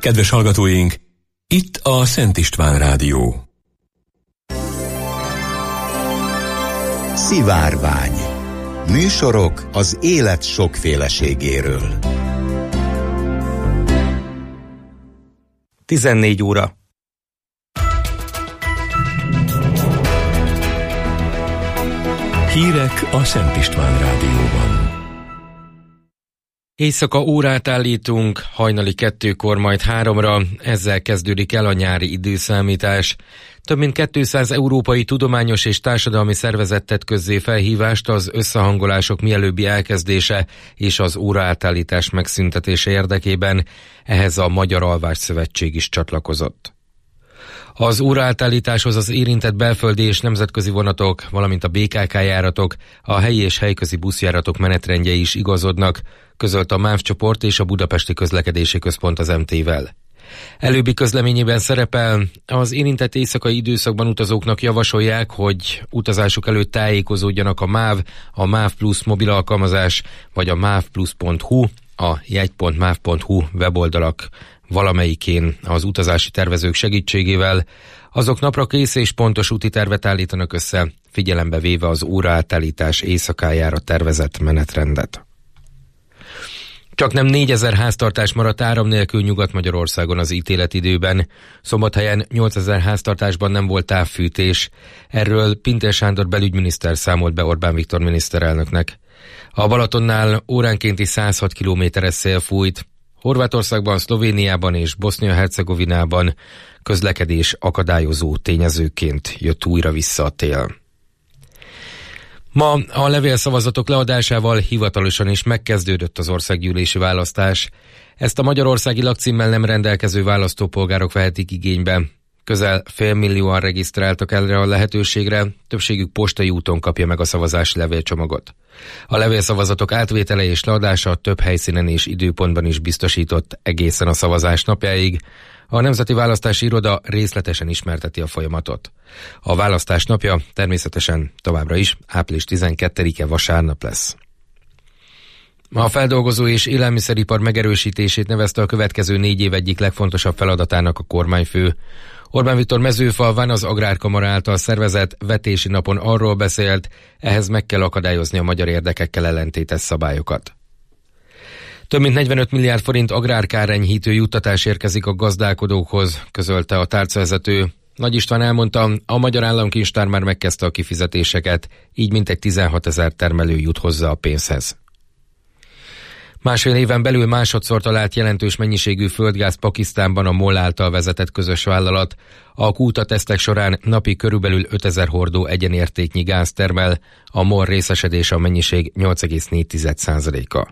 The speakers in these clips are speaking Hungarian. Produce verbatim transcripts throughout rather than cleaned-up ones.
Kedves hallgatóink, itt a Szent István Rádió. Szivárvány. Műsorok az élet sokféleségéről. tizennégy óra. Hírek a Szent István Rádióban. Éjszaka órát állítunk, hajnali kettőkor, majd háromra, ezzel kezdődik el a nyári időszámítás. Több mint kétszáz európai tudományos és társadalmi szervezet tett közzé felhívást az összehangolások mielőbbi elkezdése és az óraátállítás megszüntetése érdekében, ehhez a Magyar Alvásszövetség is csatlakozott. Az óraátállításhoz az érintett belföldi és nemzetközi vonatok, valamint a bé ká ká járatok, a helyi és helyközi buszjáratok menetrendjei is igazodnak, közölt a MÁV csoport és a Budapesti Közlekedési Központ az em té-vel. Előbbi közleményében szerepel, az érintett éjszakai időszakban utazóknak javasolják, hogy utazásuk előtt tájékozódjanak a MÁV, a MÁV Plus mobil alkalmazás, vagy a mávplus pont hu, a jegy pont máv pont hu weboldalak valamelyikén az utazási tervezők segítségével. Azok napra kész és pontos úti tervet állítanak össze, figyelembe véve az óraátállítás éjszakájára tervezett menetrendet. Csaknem négyezer háztartás maradt áram nélkül Nyugat-Magyarországon az ítéletidőben. Szombathelyen nyolcezer háztartásban nem volt távfűtés. Erről Pintér Sándor belügyminiszter számolt be Orbán Viktor miniszterelnöknek. A Balatonnál óránkénti száz hat kilométeres szél fújt. Horvátországban, Szlovéniában és Bosznia-Hercegovinában közlekedés akadályozó tényezőként jött újra vissza a tél. Ma a levélszavazatok leadásával hivatalosan is megkezdődött az országgyűlési választás. Ezt a magyarországi lakcímmel nem rendelkező választópolgárok vehetik igénybe. Közel félmillióan regisztráltak erre a lehetőségre, többségük postai úton kapja meg a szavazási levélcsomagot. A levélszavazatok átvétele és leadása több helyszínen és időpontban is biztosított egészen a szavazás napjáig. A Nemzeti Választási Iroda részletesen ismerteti a folyamatot. A választás napja természetesen továbbra is április tizenkettedike vasárnap lesz. A feldolgozó és élelmiszeripar megerősítését nevezte a következő négy év egyik legfontosabb feladatának a kormányfő. Orbán Viktor Mezőfalván az Agrárkamara által szervezett vetési napon arról beszélt, ehhez meg kell akadályozni a magyar érdekekkel ellentétes szabályokat. Több mint negyvenöt milliárd forint agrárkárenyhítő juttatás érkezik a gazdálkodókhoz, közölte a tárcavezető. Nagy István elmondta, a Magyar Államkincstár már megkezdte a kifizetéseket, így mintegy tizenhatezer termelő jut hozzá a pénzhez. Másfél éven belül másodszor talált jelentős mennyiségű földgáz Pakisztánban a MOL által vezetett közös vállalat. A kútatesztek során napi körülbelül ötezer hordó egyenértéknyi gáz termel, a MOL részesedése a mennyiség nyolc egész négy százaléka.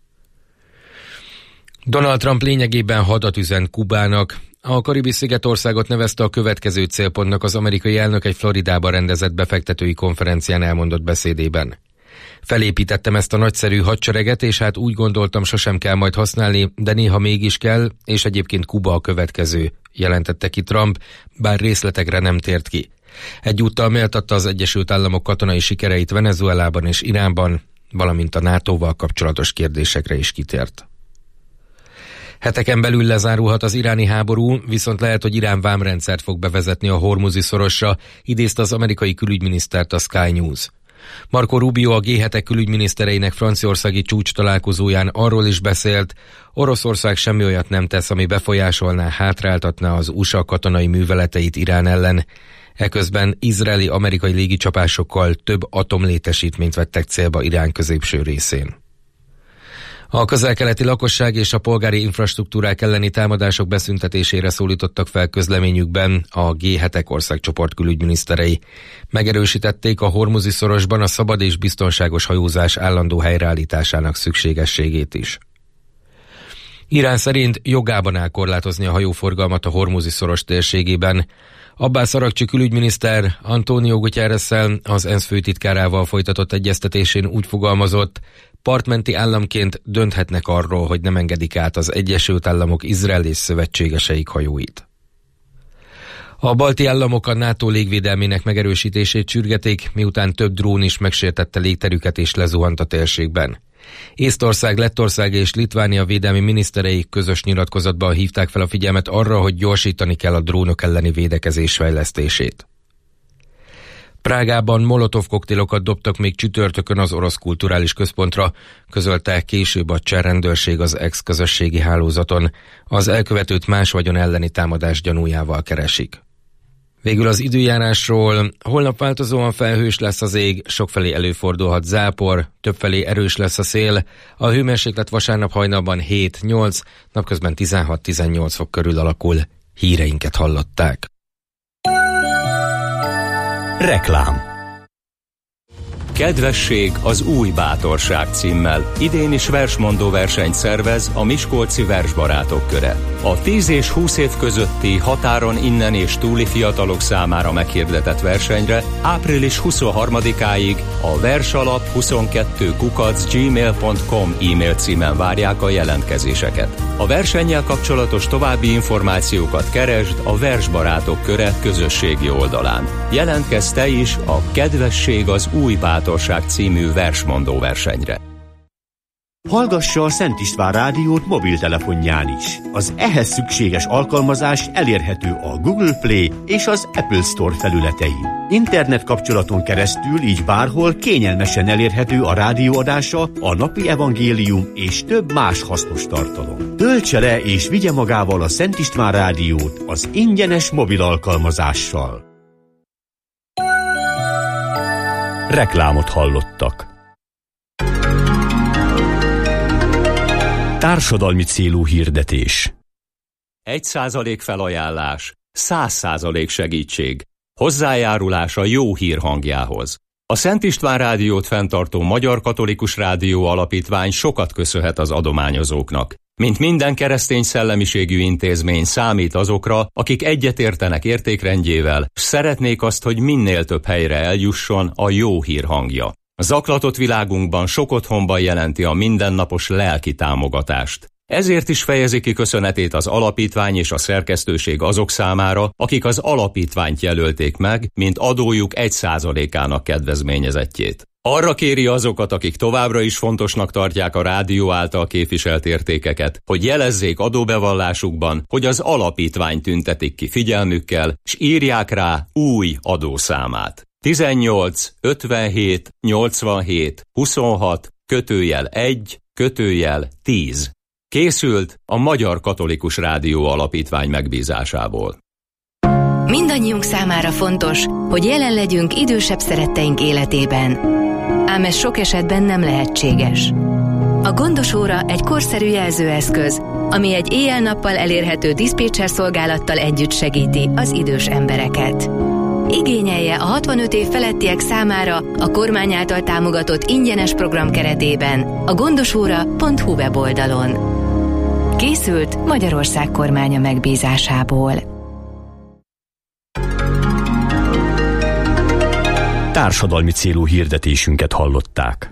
Donald Trump lényegében hadat üzen Kubának. A Karibi-szigetországot nevezte a következő célpontnak az amerikai elnök egy Floridában rendezett befektetői konferencián elmondott beszédében. Felépítettem ezt a nagyszerű hadsereget, és hát úgy gondoltam, sosem kell majd használni, de néha mégis kell, és egyébként Kuba a következő, jelentette ki Trump, bár részletekre nem tért ki. Egyúttal méltatta az Egyesült Államok katonai sikereit Venezuelában és Iránban, valamint a nátóval kapcsolatos kérdésekre is kitért. Heteken belül lezárulhat az iráni háború, viszont lehet, hogy Irán vámrendszert fog bevezetni a Hormuzi szorosra, idézte az amerikai külügyminisztert a Sky News. Marco Rubio, a gé hetek külügyminisztereinek franciaországi csúcs találkozóján arról is beszélt, Oroszország semmi olyat nem tesz, ami befolyásolná, hátráltatná az u es á katonai műveleteit Irán ellen. Eközben izraeli-amerikai légicsapásokkal több atomlétesítményt vettek célba Irán középső részén. A közel-keleti lakosság és a polgári infrastruktúrák elleni támadások beszüntetésére szólítottak fel közleményükben a gé hetek országcsoport külügyminiszterei. Megerősítették a Hormuzi szorosban a szabad és biztonságos hajózás állandó helyreállításának szükségességét is. Irán szerint jogában áll korlátozni a hajóforgalmat a Hormuzi szoros térségében. Abbás Aragcsi külügyminiszter Antonio Guterressel, az ENSZ főtitkárával folytatott egyeztetésén úgy fogalmazott, partmenti államként dönthetnek arról, hogy nem engedik át az Egyesült Államok Izrael és szövetségeseik hajóit. A balti államok a NATO légvédelmének megerősítését sürgetik, miután több drón is megsértette légterüket és lezuhant a térségben. Észtország, Lettország és Litvánia védelmi miniszterei közös nyilatkozatban hívták fel a figyelmet arra, hogy gyorsítani kell a drónok elleni védekezés fejlesztését. Prágában molotov koktélokat dobtak még csütörtökön az orosz kulturális központra, közölte később a cseh rendőrség az ex-közösségi hálózaton. Az elkövetőt más vagyon elleni támadás gyanújával keresik. Végül az időjárásról: holnap változóan felhős lesz az ég, sokfelé előfordulhat zápor, többfelé erős lesz a szél, a hőmérséklet vasárnap hajnalban hét-nyolc, napközben tizenhat-tizennyolc fok körül alakul. Híreinket hallották. Reklám. Kedvesség az új bátorság címmel idén is versmondó versenyt szervez a Miskolci Versbarátok Köre. A tíz és húsz év közötti határon innen és túli fiatalok számára meghirdetett versenyre április huszonharmadikáig a versalap huszonkettő kukac gmail pont com e-mail címen várják a jelentkezéseket. A versennyel kapcsolatos további információkat keresd a Versbarátok Köre közösségi oldalán. Jelentkezz te is a Kedvesség az új bátorság című versmondó versenyre. Hallgassa a Szent István rádiót mobiltelefonján is. Az ehhez szükséges alkalmazás elérhető a Google Play és az Apple Store felületein. Internet kapcsolaton keresztül így bárhol kényelmesen elérhető a rádióadása, a napi evangélium és több más hasznos tartalom. Töltse le és vigye magával a Szent István rádiót az ingyenes mobil alkalmazással. Reklámot hallottak. Társadalmi célú hirdetés. Egy százalék felajánlás, száz százalék segítség. Hozzájárulás a jó hír hangjához. A Szent István rádiót fenntartó Magyar Katolikus Rádió Alapítvány sokat köszönhet az adományozóknak. Mint minden keresztény szellemiségű intézmény számít azokra, akik egyetértenek értékrendjével, s szeretnék azt, hogy minél több helyre eljusson a jó hír hangja. A zaklatott világunkban sok otthonban jelenti a mindennapos lelki támogatást. Ezért is fejezi ki köszönetét az alapítvány és a szerkesztőség azok számára, akik az alapítványt jelölték meg, mint adójuk egy százalékának kedvezményezettjét. Arra kéri azokat, akik továbbra is fontosnak tartják a rádió által képviselt értékeket, hogy jelezzék adóbevallásukban, hogy az alapítvány tüntetik ki figyelmükkel, s írják rá új adószámát. tizennyolc ötvenhét nyolcvanhét huszonhat kötőjel egy kötőjel tíz. Készült a Magyar Katolikus Rádió Alapítvány megbízásából. Mindannyiunk számára fontos, hogy jelen legyünk idősebb szeretteink életében. Ám ez sok esetben nem lehetséges. A gondosóra egy korszerű jelzőeszköz, ami egy éjjel-nappal elérhető diszpécser szolgálattal együtt segíti az idős embereket. Igényelje a hatvanöt év felettiek számára a kormány által támogatott ingyenes program keretében a gondosóra pont hu weboldalon. Készült Magyarország kormánya megbízásából. Társadalmi célú hirdetésünket hallották.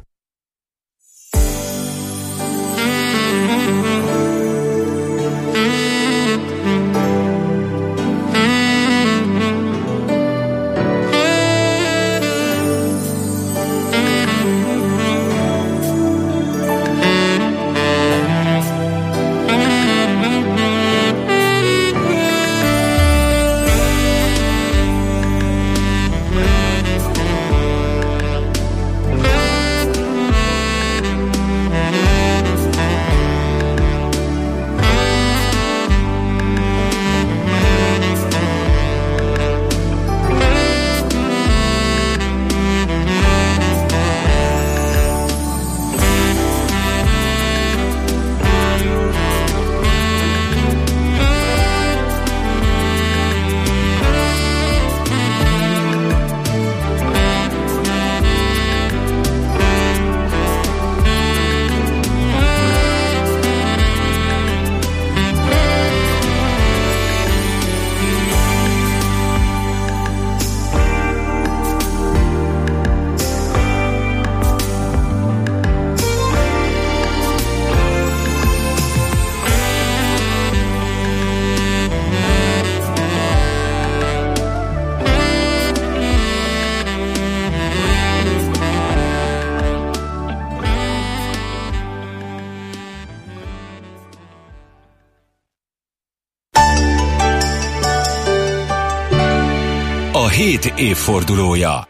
hét évfordulója.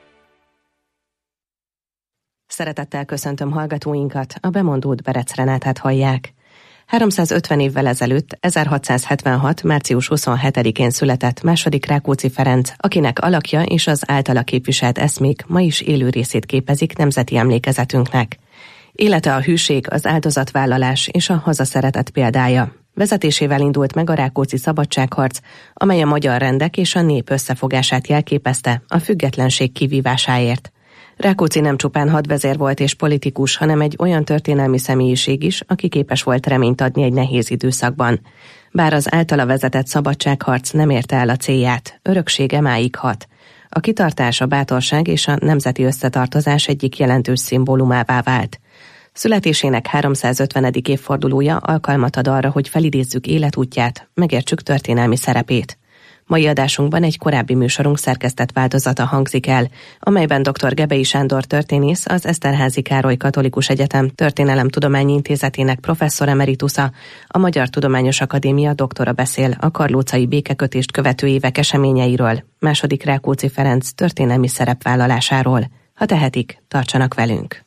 Szeretettel köszöntöm hallgatóinkat, a bemondót Berec Renátát hallják. háromszázötven évvel ezelőtt, ezerhatszázhetvenhat. március huszonhetedikén született második Rákóczi Ferenc, akinek alakja és az általa képviselt eszmék ma is élő részét képezik nemzeti emlékezetünknek. Élete a hűség, az áldozatvállalás és a hazaszeretet példája. Vezetésével indult meg a rákóczi szabadságharc, amely a magyar rendek és a nép összefogását jelképezte a függetlenség kivívásáért. Rákóczi nem csupán hadvezér volt és politikus, hanem egy olyan történelmi személyiség is, aki képes volt reményt adni egy nehéz időszakban. Bár az általa vezetett szabadságharc nem érte el a célját, öröksége máig hat. A kitartás, a bátorság és a nemzeti összetartozás egyik jelentős szimbólumává vált. Születésének háromszázötvenedik évfordulója alkalmat ad arra, hogy felidézzük életútját, megértsük történelmi szerepét. Mai adásunkban egy korábbi műsorunk szerkesztett változata hangzik el, amelyben dr. Gebei Sándor történész, az Eszterházy Károly Katolikus Egyetem Történelemtudományi Intézetének professzor emeritusza, a Magyar Tudományos Akadémia doktora beszél a karlócai békekötést követő évek eseményeiről, második Rákóczi Ferenc történelmi szerepvállalásáról. Ha tehetik, tartsanak velünk!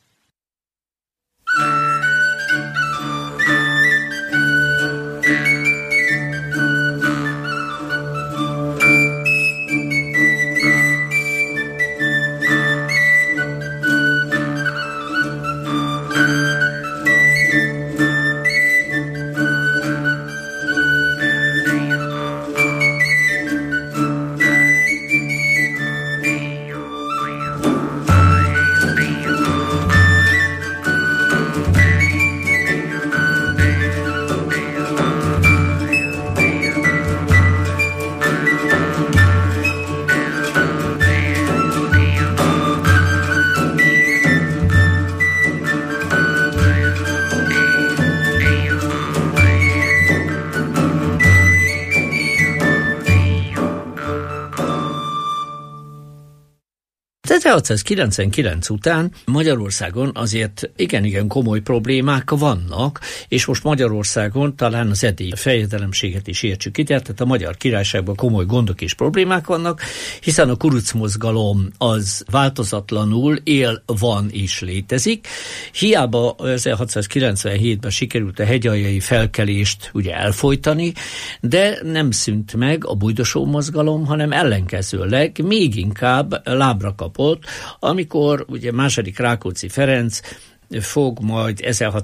ezerhatszázkilencvenkilenc után Magyarországon azért igen-igen komoly problémák vannak, és most Magyarországon talán az eddigi fejedelemséget is értsük itt, tehát a Magyar Királyságban komoly gondok és problémák vannak, hiszen a kurucmozgalom az változatlanul él, van és létezik. Hiába ezerhatszázkilencvenhétben sikerült a hegyaljai felkelést ugye elfojtani, de nem szűnt meg a bujdosó mozgalom, hanem ellenkezőleg még inkább lábra kapott, amikor ugye második Rákóczi Ferenc fog majd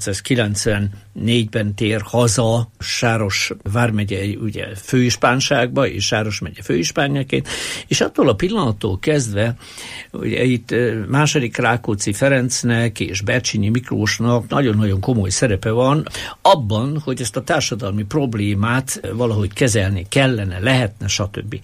ezerhatszázkilencvennégyben tér haza Sáros vármegyei ugye főispánságba, és Sáros megye főispánjaként, és attól a pillanattól kezdve ugye itt második Rákóczi Ferencnek és Bercsényi Miklósnak nagyon-nagyon komoly szerepe van abban, hogy ezt a társadalmi problémát valahogy kezelni kellene, lehetne, stb.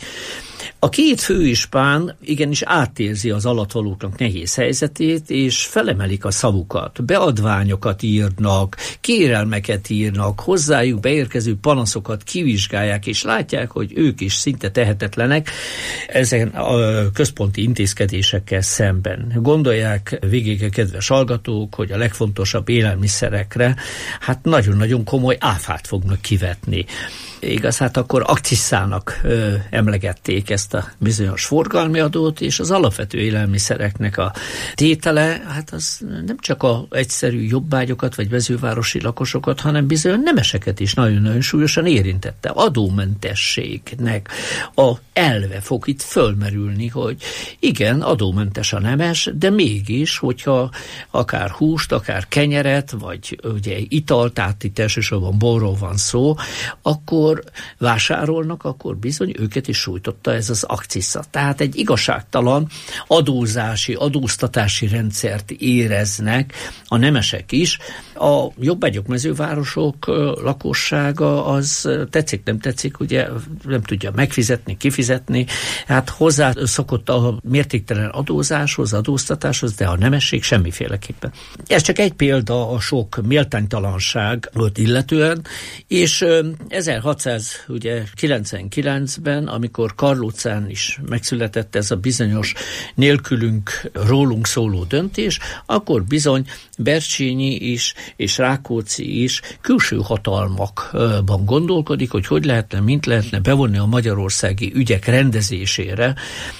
A két főispán igenis átérzi az alattvalóknak nehéz helyzetét, és felemelik a szavukat, beadványokat írnak, kérelmeket írnak, hozzájuk beérkező panaszokat kivizsgálják, és látják, hogy ők is szinte tehetetlenek ezen a központi intézkedésekkel szemben. Gondolják végig, kedves hallgatók, hogy a legfontosabb élelmiszerekre hát nagyon-nagyon komoly áfát fognak kivetni. Igaz, hát akkor akciszának ö, emlegették ezt a bizonyos forgalmi adót, és az alapvető élelmiszereknek a tétele, hát az nem csak a egyszerű jobbágyokat vagy mezővárosi lakosokat, hanem bizony nemeseket is nagyon-nagyon súlyosan érintette. Adómentességnek a elve fog itt fölmerülni, hogy igen, adómentes a nemes, de mégis, hogyha akár húst, akár kenyeret, vagy ugye italt, tehát itt elsősorban borról van szó, akkor vásárolnak, akkor bizony őket is sújtotta ez az akcisza. Tehát egy igazságtalan adózási, adóztatási rendszert éreznek a nemesek is. A jobbágyok, mezővárosok lakossága az tetszik, nem tetszik, ugye nem tudja megfizetni, kifizetni. Hát hozzá szokott a mértéktelen adózáshoz, adóztatáshoz, de a nemesség semmiféleképpen. Ez csak egy példa a sok méltánytalanság volt illetően, és ezerhatszázkilencvenkilenc ezerhatszázkilencvenkilencben, amikor Karlócán is megszületett ez a bizonyos nélkülünk, rólunk szóló döntés, akkor bizony Bercsényi is és Rákóczi is külső hatalmakban gondolkodik, hogy hogy lehetne, mint lehetne bevonni a magyarországi ügyek rendezésére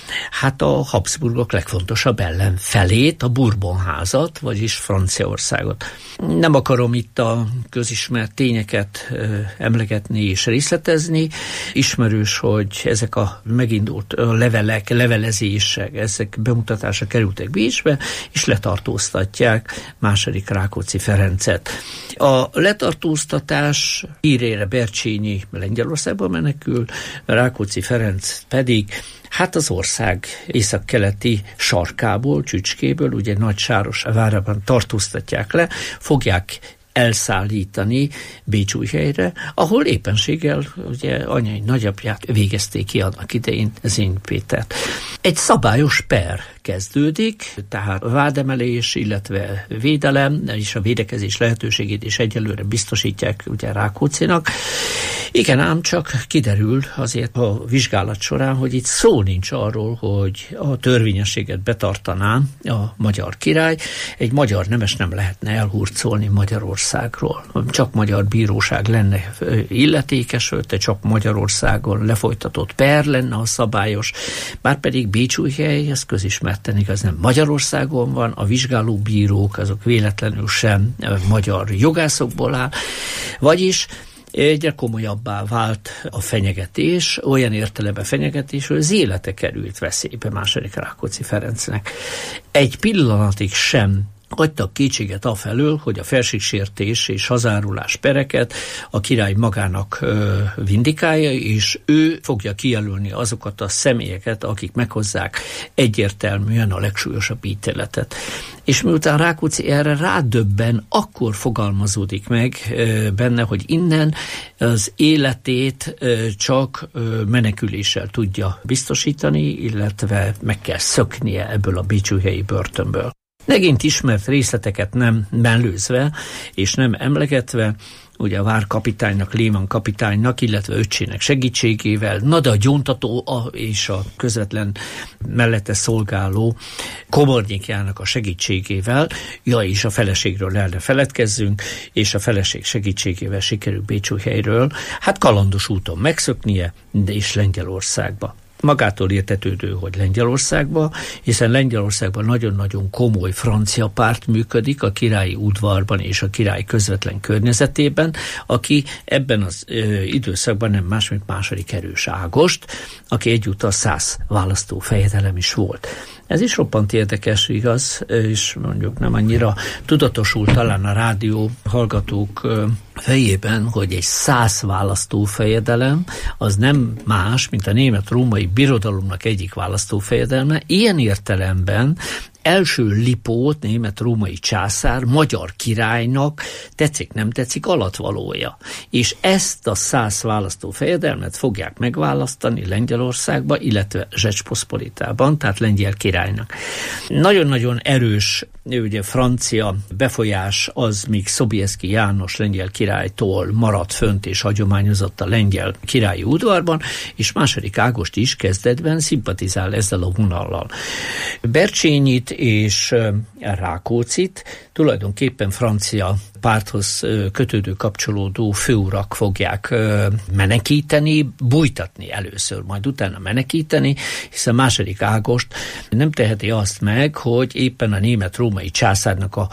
hát a Habsburgok legfontosabb ellenfelét, a Bourbon-házat, vagyis Franciaországot. Nem akarom itt a közismert tényeket emlegetni és részletezni. Ismerős, hogy ezek a megindult levelek, levelezések, ezek bemutatásra kerültek Bécsbe, és letartóztatják második Rákóczi Ferencet. A letartóztatás hírére Bercsényi Lengyelországba menekül, Rákóczi Ferenc pedig hát az ország északkeleti sarkából, Csücskéből, ugye Nagysáros várában tartóztatják le, fogják elszállítani Bécsújhelyre, ahol éppenséggel ugye anyai nagyapját végezték ki annak idején, Zény Pétert. Egy szabályos per kezdődik, tehát vádemelés, illetve védelem, és a védekezés lehetőségét is egyelőre biztosítják ugye Rákóczinak. Igen, ám csak kiderül azért a vizsgálat során, hogy itt szó nincs arról, hogy a törvényességet betartaná a magyar király. Egy magyar nemes nem lehetne elhurcolni Magyarországról. Csak magyar bíróság lenne illetékes, de csak Magyarországon lefolytatott per lenne a szabályos. Márpedig Bécsújhely, ez közismerten igaz, nem Magyarországon van, a vizsgálóbírók azok véletlenül sem magyar jogászokból áll, vagyis egyre komolyabbá vált a fenyegetés, olyan értelemben fenyegetés, hogy az élete került veszélybe második Rákóczi Ferencnek. Egy pillanatig sem hagytak kétséget afelől, hogy a felségsértés és hazárulás pereket a király magának ö, vindikálja, és ő fogja kijelölni azokat a személyeket, akik meghozzák egyértelműen a legsúlyosabb ítéletet. És miután Rákóczi erre rádöbben, akkor fogalmazódik meg ö, benne, hogy innen az életét ö, csak ö, meneküléssel tudja biztosítani, illetve meg kell szöknie ebből a bécsújhelyi börtönből. Megint ismert részleteket nem mellőzve és nem emlegetve, ugye a várkapitánynak, Léman kapitánynak, illetve öccsének segítségével, na de a gyóntató a, és a közvetlen mellette szolgáló komornyikjának a segítségével, ja, és a feleségről el ne feledkezzünk, és a feleség segítségével sikerül Bécsújhelyről, hát kalandos úton megszöknie, de is Lengyelországba. Magától értetődő, hogy Lengyelországban, hiszen Lengyelországban nagyon-nagyon komoly francia párt működik a királyi udvarban és a király közvetlen környezetében, aki ebben az ö, időszakban nem más, mint második Erős Ágost, aki egyúttal szász választó fejedelem is volt. Ez is roppant érdekes, igaz, és mondjuk nem annyira tudatosult talán a rádió hallgatók fejében, hogy egy szász választófejedelem az nem más, mint a német-római birodalomnak egyik választófejedelme. Ilyen értelemben első Lipót, német-római császár, magyar királynak tetszik, nem tetszik alatvalója. És ezt a szász választófejedelmet fogják megválasztani Lengyelországba, illetve Zsecsposzpolitában, tehát lengyel királynak. Nagyon-nagyon erős ugye francia befolyás az, míg Sobieski János lengyel királytól maradt fönt és hagyományozott a lengyel királyi udvarban, és második Ágost is kezdetben szimpatizál ezzel a vonallal. Bercsényit és Rákóczit tulajdonképpen francia párthoz kötődő kapcsolódó főurak fogják menekíteni, bújtatni először, majd utána menekíteni, hiszen második Ágost nem teheti azt meg, hogy éppen a német-római császárnak a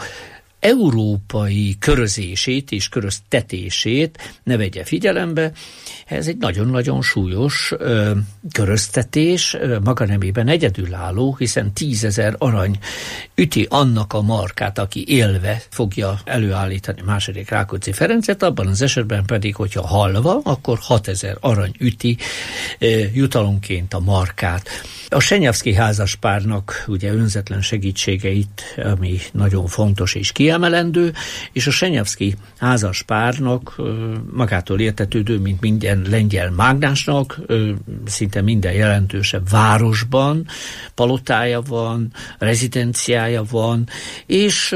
európai körözését és köröztetését ne vegye figyelembe. Ez egy nagyon-nagyon súlyos ö, köröztetés, ö, maga nemében egyedülálló, hiszen tízezer arany üti annak a markát, aki élve fogja előállítani második Rákóczi Ferencet, abban az esetben pedig, hogyha halva, akkor hatezer arany üti ö, jutalomként a markát. A Senyavszky házaspárnak ugye önzetlen segítségeit, ami nagyon fontos és kiáll, kiemelendő, és a Senyavszky házas párnak magától értetődő, mint minden lengyel mágnásnak, szinte minden jelentősebb városban palotája van, rezidenciája van, és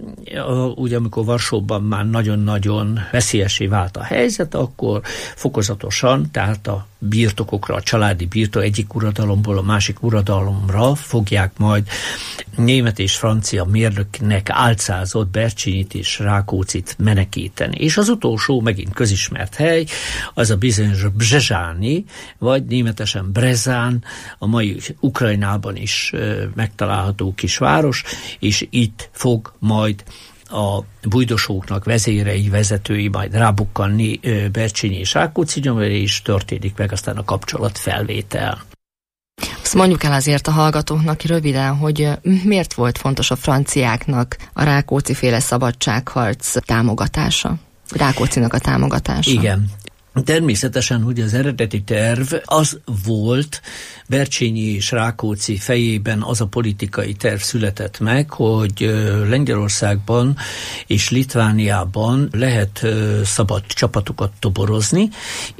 ugye amikor Varsóban már nagyon-nagyon veszélyessé vált a helyzet, akkor fokozatosan, tehát a birtokokra, a családi birtok egyik uradalomból a másik uradalomra fogják majd német és francia mérnöknek álcázott Bercsinyit és Rákóczit menekíteni. És az utolsó, megint közismert hely, az a bizonyos Brzezsány, vagy németesen Brezán, a mai Ukrajnában is megtalálható kisváros, és itt fog majd a bujdosóknak vezérei, vezetői majd rábukkanni Bercsényi és Rákóczi gyomra, és történik meg aztán a kapcsolatfelvétel. Azt mondjuk el azért a hallgatóknak röviden, hogy miért volt fontos a franciáknak a Rákóczi-féle szabadságharc támogatása? Rákóczinak a támogatása? Igen. Természetesen, hogy az eredeti terv az volt, Bercsényi és Rákóczi fejében az a politikai terv született meg, hogy Lengyelországban és Litvániában lehet szabad csapatokat toborozni,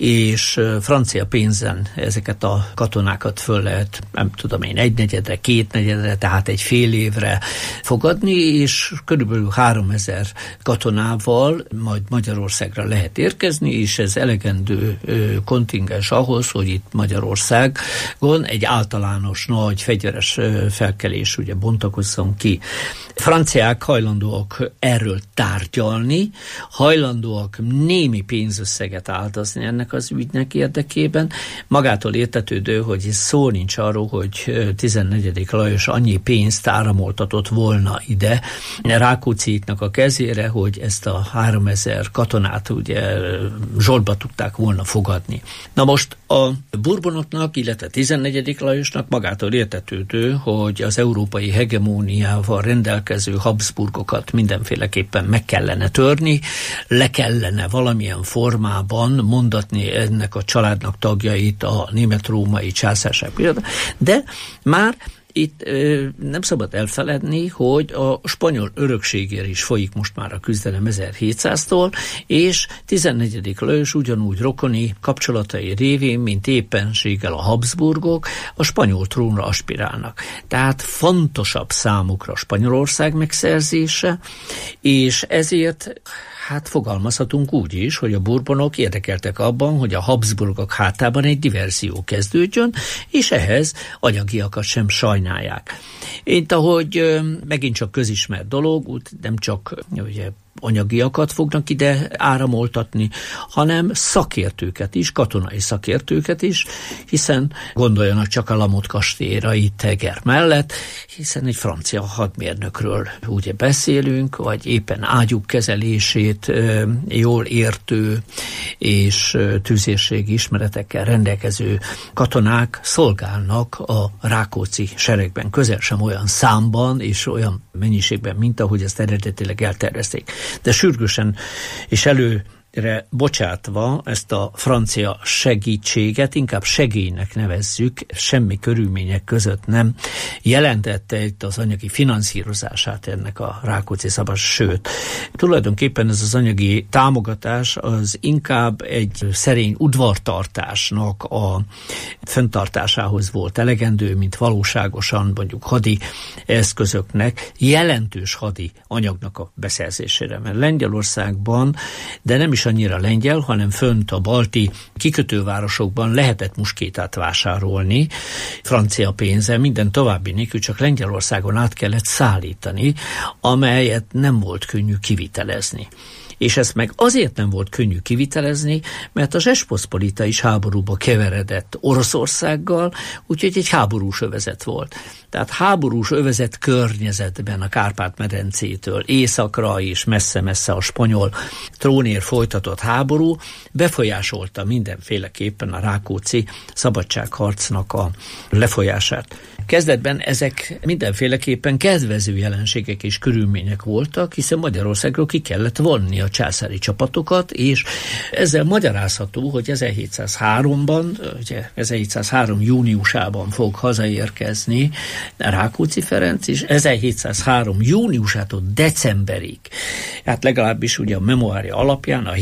és francia pénzen ezeket a katonákat föl lehet, nem tudom én, egynegyedre, kétnegyedre, tehát egy fél évre fogadni, és körülbelül háromezer katonával majd Magyarországra lehet érkezni, és ez elegendő kontingens ahhoz, hogy itt Magyarországon egy általános nagy fegyveres felkelés ugye bontakozzon ki. Franciák hajlandóak erről tárgyalni, hajlandóak némi pénzösszeget áldozni ennek az ügynek érdekében. Magától értetődő, hogy szó nincs arról, hogy tizennegyedik Lajos annyi pénzt áramoltatott volna ide Rákócziknak a kezére, hogy ezt a háromezer katonát ugye zsoltba tudták volna fogadni. Na most a Bourbonoknak, illetve tizennegyedik Lajosnak magától értetődő, hogy az európai hegemóniával rendelkező Habsburgokat mindenféleképpen meg kellene törni, le kellene valamilyen formában mondatni ennek a családnak tagjait a német-római császárság pillanatban, de már itt ö, nem szabad elfeledni, hogy a spanyol örökségért is folyik most már a küzdelem ezerhétszáztól, és tizennegyedik Lajos ugyanúgy rokoni kapcsolatai révén, mint éppenséggel a Habsburgok, a spanyol trónra aspirálnak. Tehát fontosabb számukra Spanyolország megszerzése, és ezért hát fogalmazhatunk úgy is, hogy a Bourbonok érdekeltek abban, hogy a Habsburgok hátában egy diversió kezdődjön, és ehhez anyagiakat sem sajnálják. Mint ahogy megint csak közismert dolog, úgy nem csak ugye, anyagiakat fognak ide áramoltatni, hanem szakértőket is, katonai szakértőket is, hiszen gondoljanak csak a Lamot kastélyra itt Eger mellett, hiszen egy francia hadmérnökről ugye beszélünk, vagy éppen ágyuk kezelését jól értő és tüzérségi ismeretekkel rendelkező katonák szolgálnak a Rákóczi seregben, közel sem olyan számban és olyan mennyiségben, mint ahogy ezt eredetileg eltervezték. De sürgősen és előre bocsátva ezt a francia segítséget, inkább segélynek nevezzük, semmi körülmények között nem jelentette itt az anyagi finanszírozását ennek a Rákóczi szabad, sőt, tulajdonképpen ez az anyagi támogatás az inkább egy szerény udvartartásnak a fenntartásához volt elegendő, mint valóságosan mondjuk hadi eszközöknek, jelentős hadi anyagnak a beszerzésére. Mert Lengyelországban, de nem is annyira lengyel, hanem fönt a balti kikötővárosokban lehetett muskétát vásárolni, francia pénzzel, minden további nélkül, csak Lengyelországon át kellett szállítani, amelyet nem volt könnyű kivitelezni. És ezt meg azért nem volt könnyű kivitelezni, mert a Žečpospolita is háborúba keveredett Oroszországgal, úgyhogy egy háborús övezet volt. Tehát háborús övezet környezetben a Kárpát-medencétől északra és messze-messze a spanyol trónért folytatott háború befolyásolta mindenféleképpen a Rákóczi szabadságharcnak a lefolyását. Kezdetben ezek mindenféleképpen kedvező jelenségek és körülmények voltak, hiszen Magyarországról ki kellett vonni a császári csapatokat, és ezzel magyarázható, hogy ezerhétszázháromban, ugye ezerhétszázhárom júniusában fog hazaérkezni Rákóczi Ferenc, és ezerhétszázhárom júniusától decemberig, hát legalábbis ugye a memoária alapján a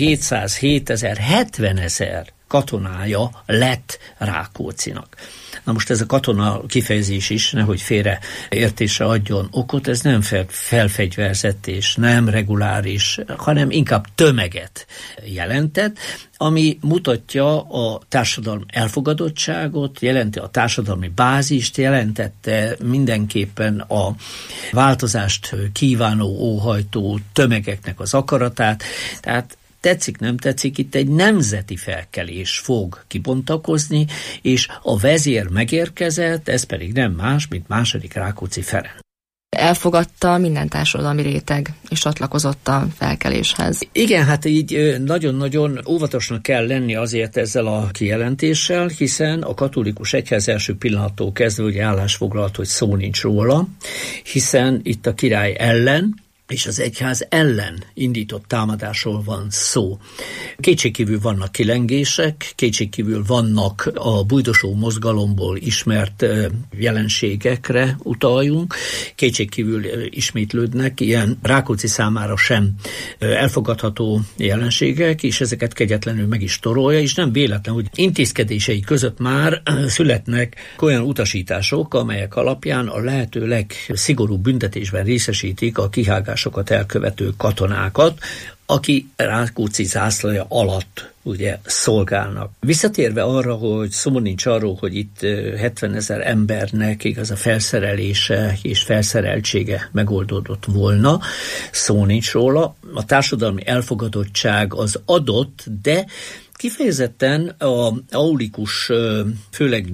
hétszázhétezer-hetvenezer katonája lett Rákóczinak. Na most ez a katona kifejezés is, nehogy félre értésre adjon okot, ez nem felfegyverzett és nem reguláris, hanem inkább tömeget jelentett, ami mutatja a társadalmi elfogadottságot, jelenti a társadalmi bázist, jelentette mindenképpen a változást kívánó, óhajtó tömegeknek az akaratát, tehát tetszik, nem tetszik, itt egy nemzeti felkelés fog kibontakozni, és a vezér megérkezett, ez pedig nem más, mint második Rákóczi Ferenc. Elfogadta minden társadalmi réteg, és csatlakozott a felkeléshez. Igen, hát így nagyon-nagyon óvatosnak kell lenni azért ezzel a kijelentéssel, hiszen a katolikus egyház első pillanattól kezdve ugye állásfoglalt, hogy szó nincs róla, hiszen itt a király ellen és az egyház ellen indított támadásról van szó. Kétségkívül vannak kilengések, kétségkívül vannak a bujdosó mozgalomból ismert jelenségekre utaljunk, kétségkívül ismétlődnek ilyen Rákóczi számára sem elfogadható jelenségek, és ezeket kegyetlenül meg is torolja, és nem véletlen, hogy intézkedései között már születnek olyan utasítások, amelyek alapján a lehető legszigorúbb büntetésben részesítik a kihágás sokat elkövető katonákat, aki Rákóczi zászlaja alatt ugye szolgálnak. Visszatérve arra, hogy szó nincs arról, hogy itt hetvenezer embernek igaz a felszerelése és felszereltsége megoldódott volna, szó nincs róla. A társadalmi elfogadottság az adott, de kifejezetten a aulikus, főleg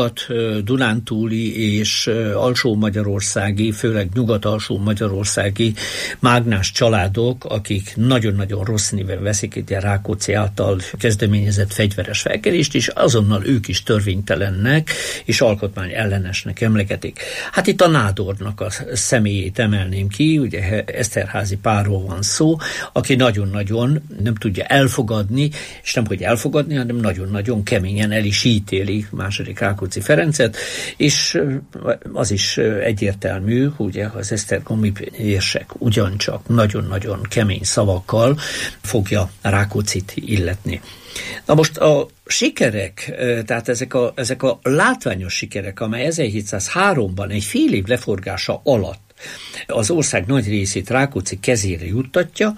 nyugat-dunántúli és alsó-magyarországi, főleg nyugat-alsó-magyarországi mágnás családok, akik nagyon-nagyon rossz néven veszik itt a Rákóczi által kezdeményezett fegyveres felkelést, és azonnal ők is törvénytelennek és alkotmány ellenesnek emlegetik. Hát itt a nádornak a személyét emelném ki, ugye Eszterházy párról van szó, aki nagyon-nagyon nem tudja elfogadni, és nem hogy elfogadni, hanem nagyon-nagyon keményen el is ítéli második Rákóczi Ferencet, és az is egyértelmű, ugye az esztergomi érsek ugyancsak nagyon-nagyon kemény szavakkal fogja Rákóczit illetni. Na most a sikerek, tehát ezek a, ezek a látványos sikerek, amely ezerhétszázháromban egy fél év leforgása alatt az ország nagy részét Rákóczi kezére juttatja,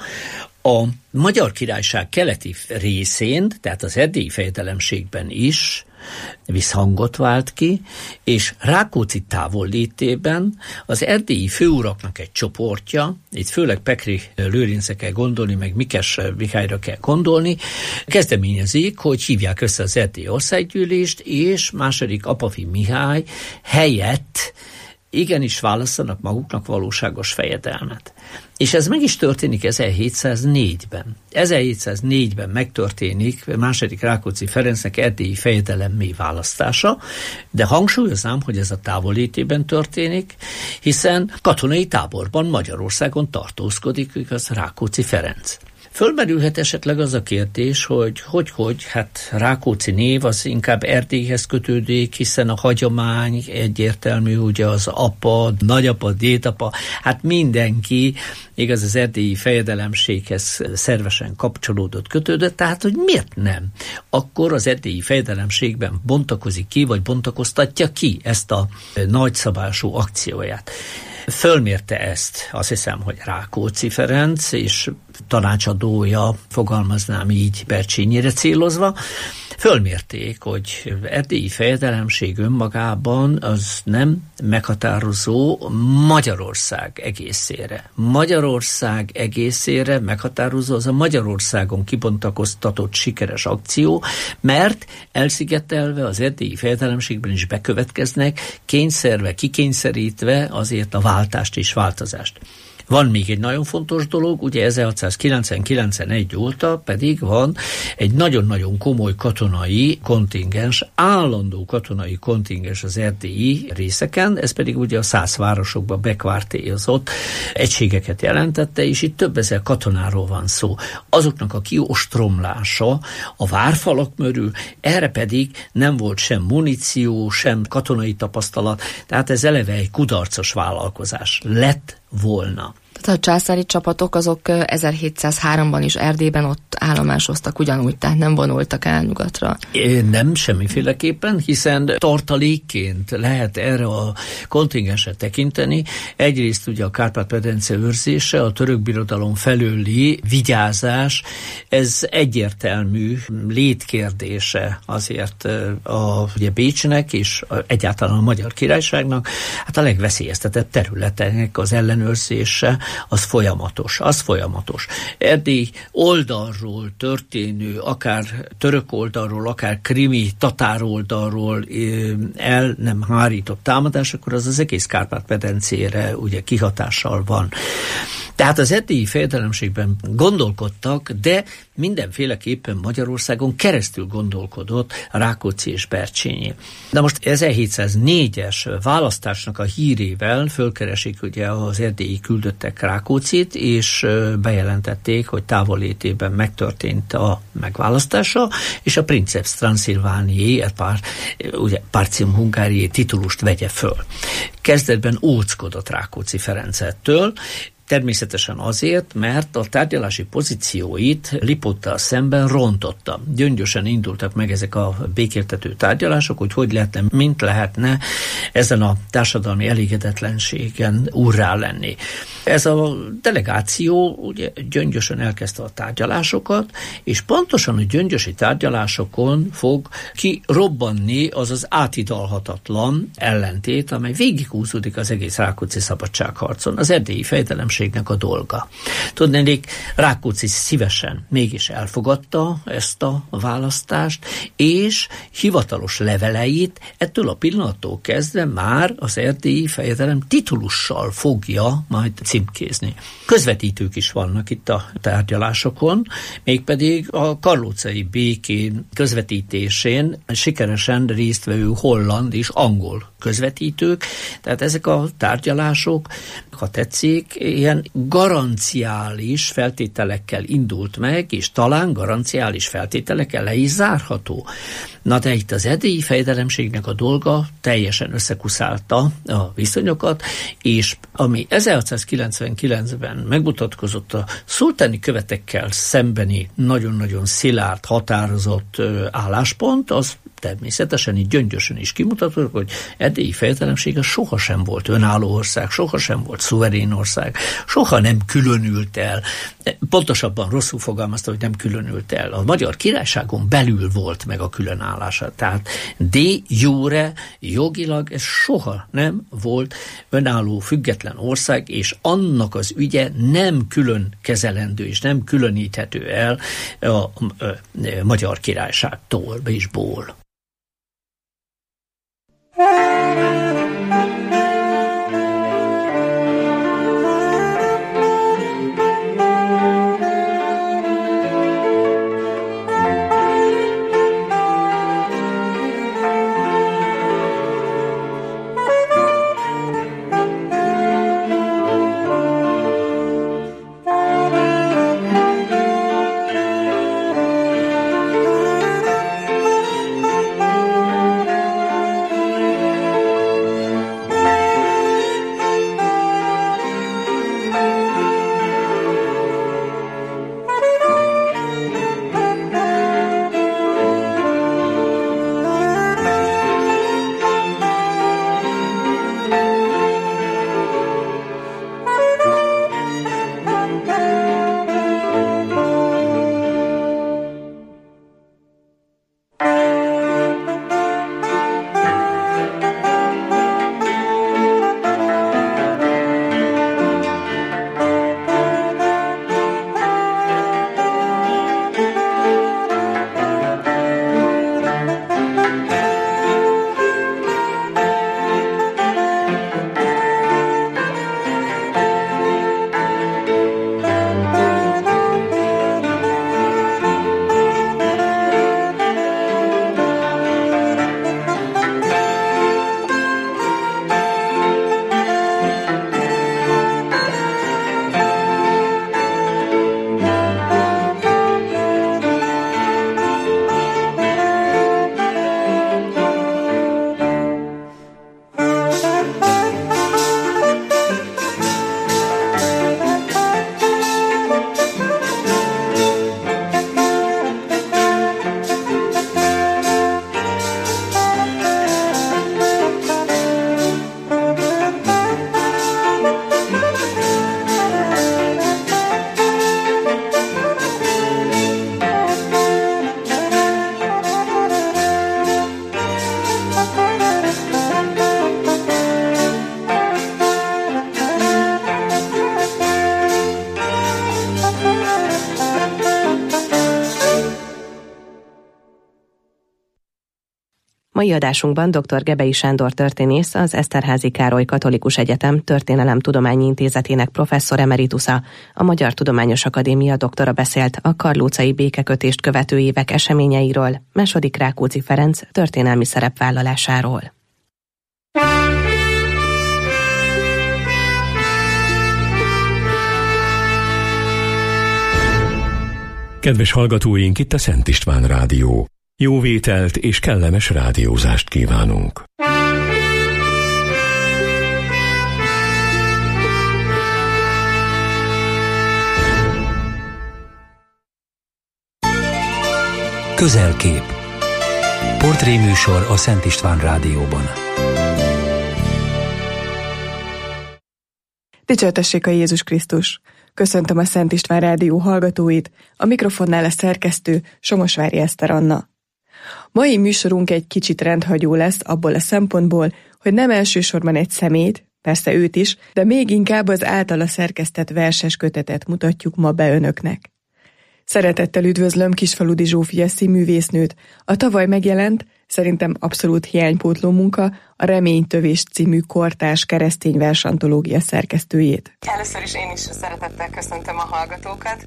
a Magyar Királyság keleti részén, tehát az erdélyi fejedelemségben is visszhangot vált ki, és Rákóczi távollétében az erdélyi főuraknak egy csoportja, itt főleg Pekri Lőrincre kell gondolni, meg Mikes Mihályra kell gondolni, kezdeményezik, hogy hívják össze az erdélyi országgyűlést, és második Apafi Mihály helyett igenis választanak maguknak valóságos fejedelmet. És ez meg is történik ezerhétszáznégyben. ezerhétszáznégyben megtörténik második Rákóczi Ferencnek erdélyi fejedelemmé választása, de hangsúlyoznám, hogy ez a távollétében történik, hiszen katonai táborban Magyarországon tartózkodik igaz Rákóczi Ferenc. Fölmerülhet esetleg az a kérdés, hogy hogy-hogy, hát Rákóczi név az inkább Erdélyhez kötődik, hiszen a hagyomány egyértelmű, ugye az apa, nagyapa, dédapa, hát mindenki, igaz az erdélyi fejedelemséghez szervesen kapcsolódott, kötődött, tehát hogy miért nem? Akkor az erdélyi fejedelemségben bontakozik ki, vagy bontakoztatja ki ezt a nagyszabású akcióját. Fölmérte ezt, azt hiszem, hogy Rákóczi Ferenc, és tanácsadója, fogalmaznám így Bercsényire célozva, fölmérték, hogy erdélyi fejedelemség önmagában az nem meghatározó Magyarország egészére. Magyarország egészére meghatározó az a Magyarországon kibontakoztatott sikeres akció, mert elszigetelve az erdélyi fejedelemségben is bekövetkeznek, kényszerve, kikényszerítve azért a váltást és változást. Van még egy nagyon fontos dolog, ugye ezerhatszázkilencven-kilencvenegy óta pedig van egy nagyon-nagyon komoly katonai kontingens, állandó katonai kontingens az erdélyi részeken, ez pedig ugye a szász városokban bekvártélyozott egységeket jelentette, és itt több ezer katonáról van szó. Azoknak a kiostromlása a várfalak körül, erre pedig nem volt sem muníció, sem katonai tapasztalat, tehát ez eleve egy kudarcos vállalkozás lett volna. Tehát a császári csapatok azok ezerhétszázháromban is Erdélyben ott állomásoztak ugyanúgy, tehát nem vonultak el nyugatra. É, nem, semmiféleképpen, hiszen tartalékként lehet erre a kontingensre tekinteni. Egyrészt ugye a Kárpát-medence őrzése, a török birodalom felőli vigyázás, ez egyértelmű létkérdése azért a ugye Bécsnek és a, egyáltalán a Magyar Királyságnak, hát a legveszélyeztetett területeknek az ellenőrzése, az folyamatos, az folyamatos. Erdély oldalról történő, akár török oldalról, akár krimi, tatár oldalról el nem hárított támadás, akkor az az egész Kárpát-medencére ugye kihatással van. Tehát az erdélyi fejedelemségben gondolkodtak, de mindenféleképpen Magyarországon keresztül gondolkodott Rákóczi és Bercsényi. Na most ezerhétszáznégyes választásnak a hírével fölkeresik ugye az erdélyi küldöttek Rákóczit, és bejelentették, hogy távollétében megtörtént a megválasztása, és a Princeps Transylvánié, ugye Partium Hungariae titulust vegye föl. Kezdetben óckodott Rákóczi Ferencettől, természetesen azért, mert a tárgyalási pozícióit Lipóttal szemben rontotta. Gyöngyösen indultak meg ezek a békéltető tárgyalások, hogy hogy lehetne, mint lehetne ezen a társadalmi elégedetlenségen úrrá lenni. Ez a delegáció ugye Gyöngyösen elkezdte a tárgyalásokat, és pontosan a gyöngyösi tárgyalásokon fog kirobbanni az az átidalhatatlan ellentét, amely végighúzódik az egész Rákóczi szabadságharcon, az erdélyi fejedelemségnek a dolga. Tudnék, Rákóczi szívesen mégis elfogadta ezt a választást, és hivatalos leveleit ettől a pillanattól kezdve már az erdélyi fejedelem titulussal fogja majd címkézni. Közvetítők is vannak itt a tárgyalásokon, mégpedig a karlócai békén közvetítésén sikeresen résztvevő holland és angol közvetítők, tehát ezek a tárgyalások, ha tetszik, ilyen garanciális feltételekkel indult meg, és talán garanciális feltételekkel le is zárható. Na de itt az erdélyi fejedelemségnek a dolga teljesen összekuszálta a viszonyokat, és ami ezerhatszázkilencvenkilencben megmutatkozott a szultáni követekkel szembeni nagyon-nagyon szilárd, határozott álláspont, az természetesen így Gyöngyösön is kimutatott, hogy erdélyi fejedelemsége sohasem volt önálló ország, sohasem volt szuverén ország, soha nem különült el. Pontosabban rosszul fogalmazta, hogy nem különült el. A Magyar Királyságon belül volt meg a különállása. Tehát de jure, jogilag ez soha nem volt önálló, független ország, és annak az ügye nem külön kezelendő, és nem különíthető el a, a, a Magyar Királyságtól és ból. Mai adásunkban dr. Gebei Sándor történész, az Eszterházy Károly Katolikus Egyetem Történelemtudományi Intézetének professzor emeritusa, a Magyar Tudományos Akadémia doktora beszélt a karlócai békekötést követő évek eseményeiről, második Rákóczi Ferenc történelmi szerepvállalásáról. Kedves hallgatóink, itt a Szent István Rádió. Jó vételt és kellemes rádiózást kívánunk. Közelkép. Portréműsor a Szent István Rádióban. Dicsértessék a Jézus Krisztus! Köszöntöm a Szent István Rádió hallgatóit, a mikrofonnál a szerkesztő Somosvári Eszter Anna. Mai műsorunk egy kicsit rendhagyó lesz abból a szempontból, hogy nem elsősorban egy szemét, persze őt is, de még inkább az általa szerkesztett verses kötetet mutatjuk ma be önöknek. Szeretettel üdvözlöm Kisfaludi Zsófia színművésznőt, a tavaly megjelent, szerintem abszolút hiánypótló munka, a Reménytövés című kortárs keresztény versantológia szerkesztőjét. Először is én is szeretettel köszöntöm a hallgatókat,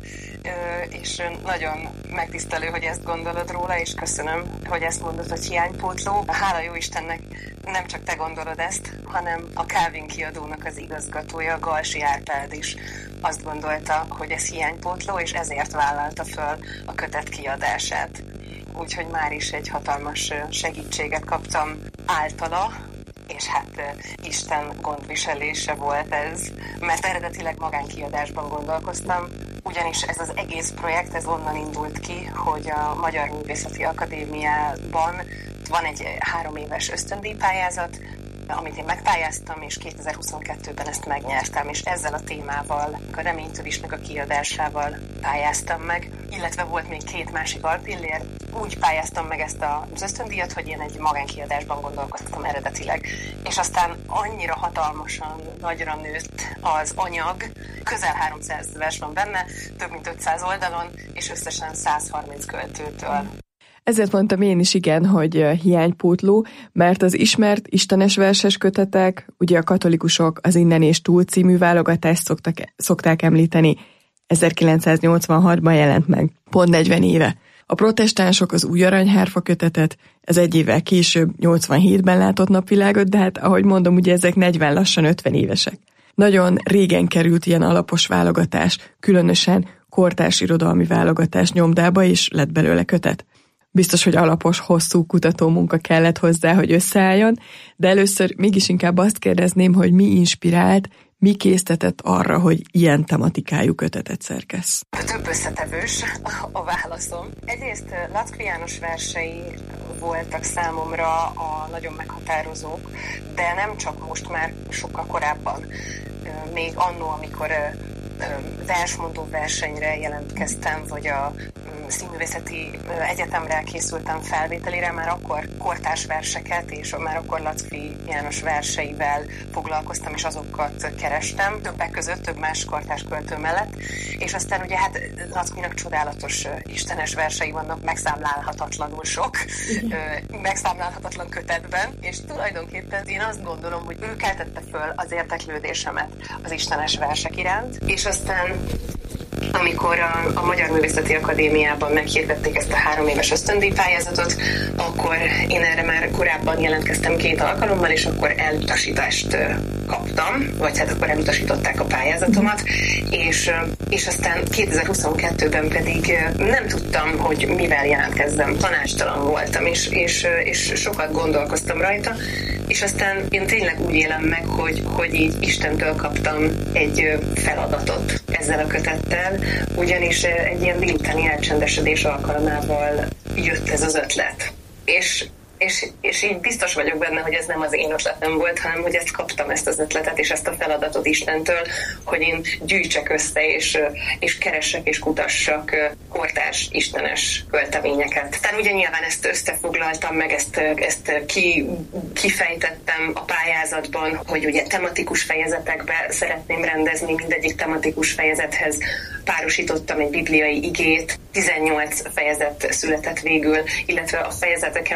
és nagyon megtisztelő, hogy ezt gondolod róla, és köszönöm, hogy ezt mondod, hogy hiánypótló. Hála jó Istennek, nem csak te gondolod ezt, hanem a Calvin kiadónak az igazgatója, Galsi Árpád is azt gondolta, hogy ez hiánypótló, és ezért vállalta föl a kötet kiadását. Úgyhogy már is egy hatalmas segítséget kaptam általa, és hát Isten gondviselése volt ez, mert eredetileg magánkiadásban gondolkoztam, ugyanis ez az egész projekt, ez onnan indult ki, hogy a Magyar Művészeti Akadémiában van egy három éves ösztöndíjpályázat, amit én megpályáztam, és kétezer-huszonkettőben ezt megnyertem, és ezzel a témával, a Reménytövésnek a kiadásával pályáztam meg, illetve volt még két másik alpillér. Úgy pályáztam meg ezt az ösztöndíjat, hogy én egy magánkiadásban gondolkoztam eredetileg, és aztán annyira hatalmasan nagyra nőtt az anyag, közel háromszáz vers van benne, több mint ötszáz oldalon, és összesen száz harminc költőtől. Ezért mondtam én is igen, hogy hiánypótló, mert az ismert istenes verses kötetek, ugye a katolikusok az Innen és túl című válogatást szoktak, szokták említeni, ezerkilencszáznyolcvanhatban jelent meg, pont negyven éve. A protestánsok az Új Aranyhárfa kötetet, ez egy évvel később, nyolcvanhétben látott napvilágot, de hát ahogy mondom, ugye ezek negyven lassan ötven évesek. Nagyon régen került ilyen alapos válogatás, különösen kortárs irodalmi válogatás nyomdába, és lett belőle kötet. Biztos, hogy alapos, hosszú kutatómunka kellett hozzá, hogy összeálljon, de először mégis inkább azt kérdezném, hogy mi inspirált, mi késztetett arra, hogy ilyen tematikájú kötetet szerkesz? Több összetevős a válaszom. Egyrészt Lackfi János versei voltak számomra a nagyon meghatározók, de nem csak most, már sokkal korábban. Még annó, amikor versmondó versenyre jelentkeztem, vagy a Színművészeti Egyetemre készültem felvételire, már akkor kortárs verseket, és már akkor Lackfi János verseivel foglalkoztam, és azokat kerestem, többek között, több más kortárs költő mellett, és aztán ugye hát Lackfinak csodálatos istenes versei vannak, megszámlálhatatlanul sok, megszámlálhatatlan kötetben, és tulajdonképpen én azt gondolom, hogy ő keltette föl az érdeklődésemet az istenes versek iránt, és aztán amikor a, a Magyar Művészeti Akadémiában meghirdették ezt a három éves ösztöndíjpályázatot, akkor én erre már korábban jelentkeztem két alkalommal, és akkor elutasítást kaptam, vagy hát akkor elutasították a pályázatomat, és, és aztán kétezer-huszonkettőben pedig nem tudtam, hogy mivel jelentkezzem. Tanácstalan voltam, és, és, és sokat gondolkoztam rajta, és aztán én tényleg úgy élem meg, hogy, hogy így Istentől kaptam egy feladatot ezzel a kötettel, ugyanis egy ilyen délutáni elcsendesedés alkalmával jött ez az ötlet. És És, és így biztos vagyok benne, hogy ez nem az én ötletem volt, hanem hogy ezt kaptam, ezt az ötletet és ezt a feladatot Istentől, hogy én gyűjtsek össze, és, és keressek és kutassak kortárs istenes költeményeket. Tehát ugye nyilván ezt összefoglaltam, meg ezt, ezt ki, kifejtettem a pályázatban, hogy ugye tematikus fejezetekbe szeretném rendezni, mindegyik tematikus fejezethez párosítottam egy bibliai igét, tizennyolc fejezet született végül, illetve a fejezeteken belül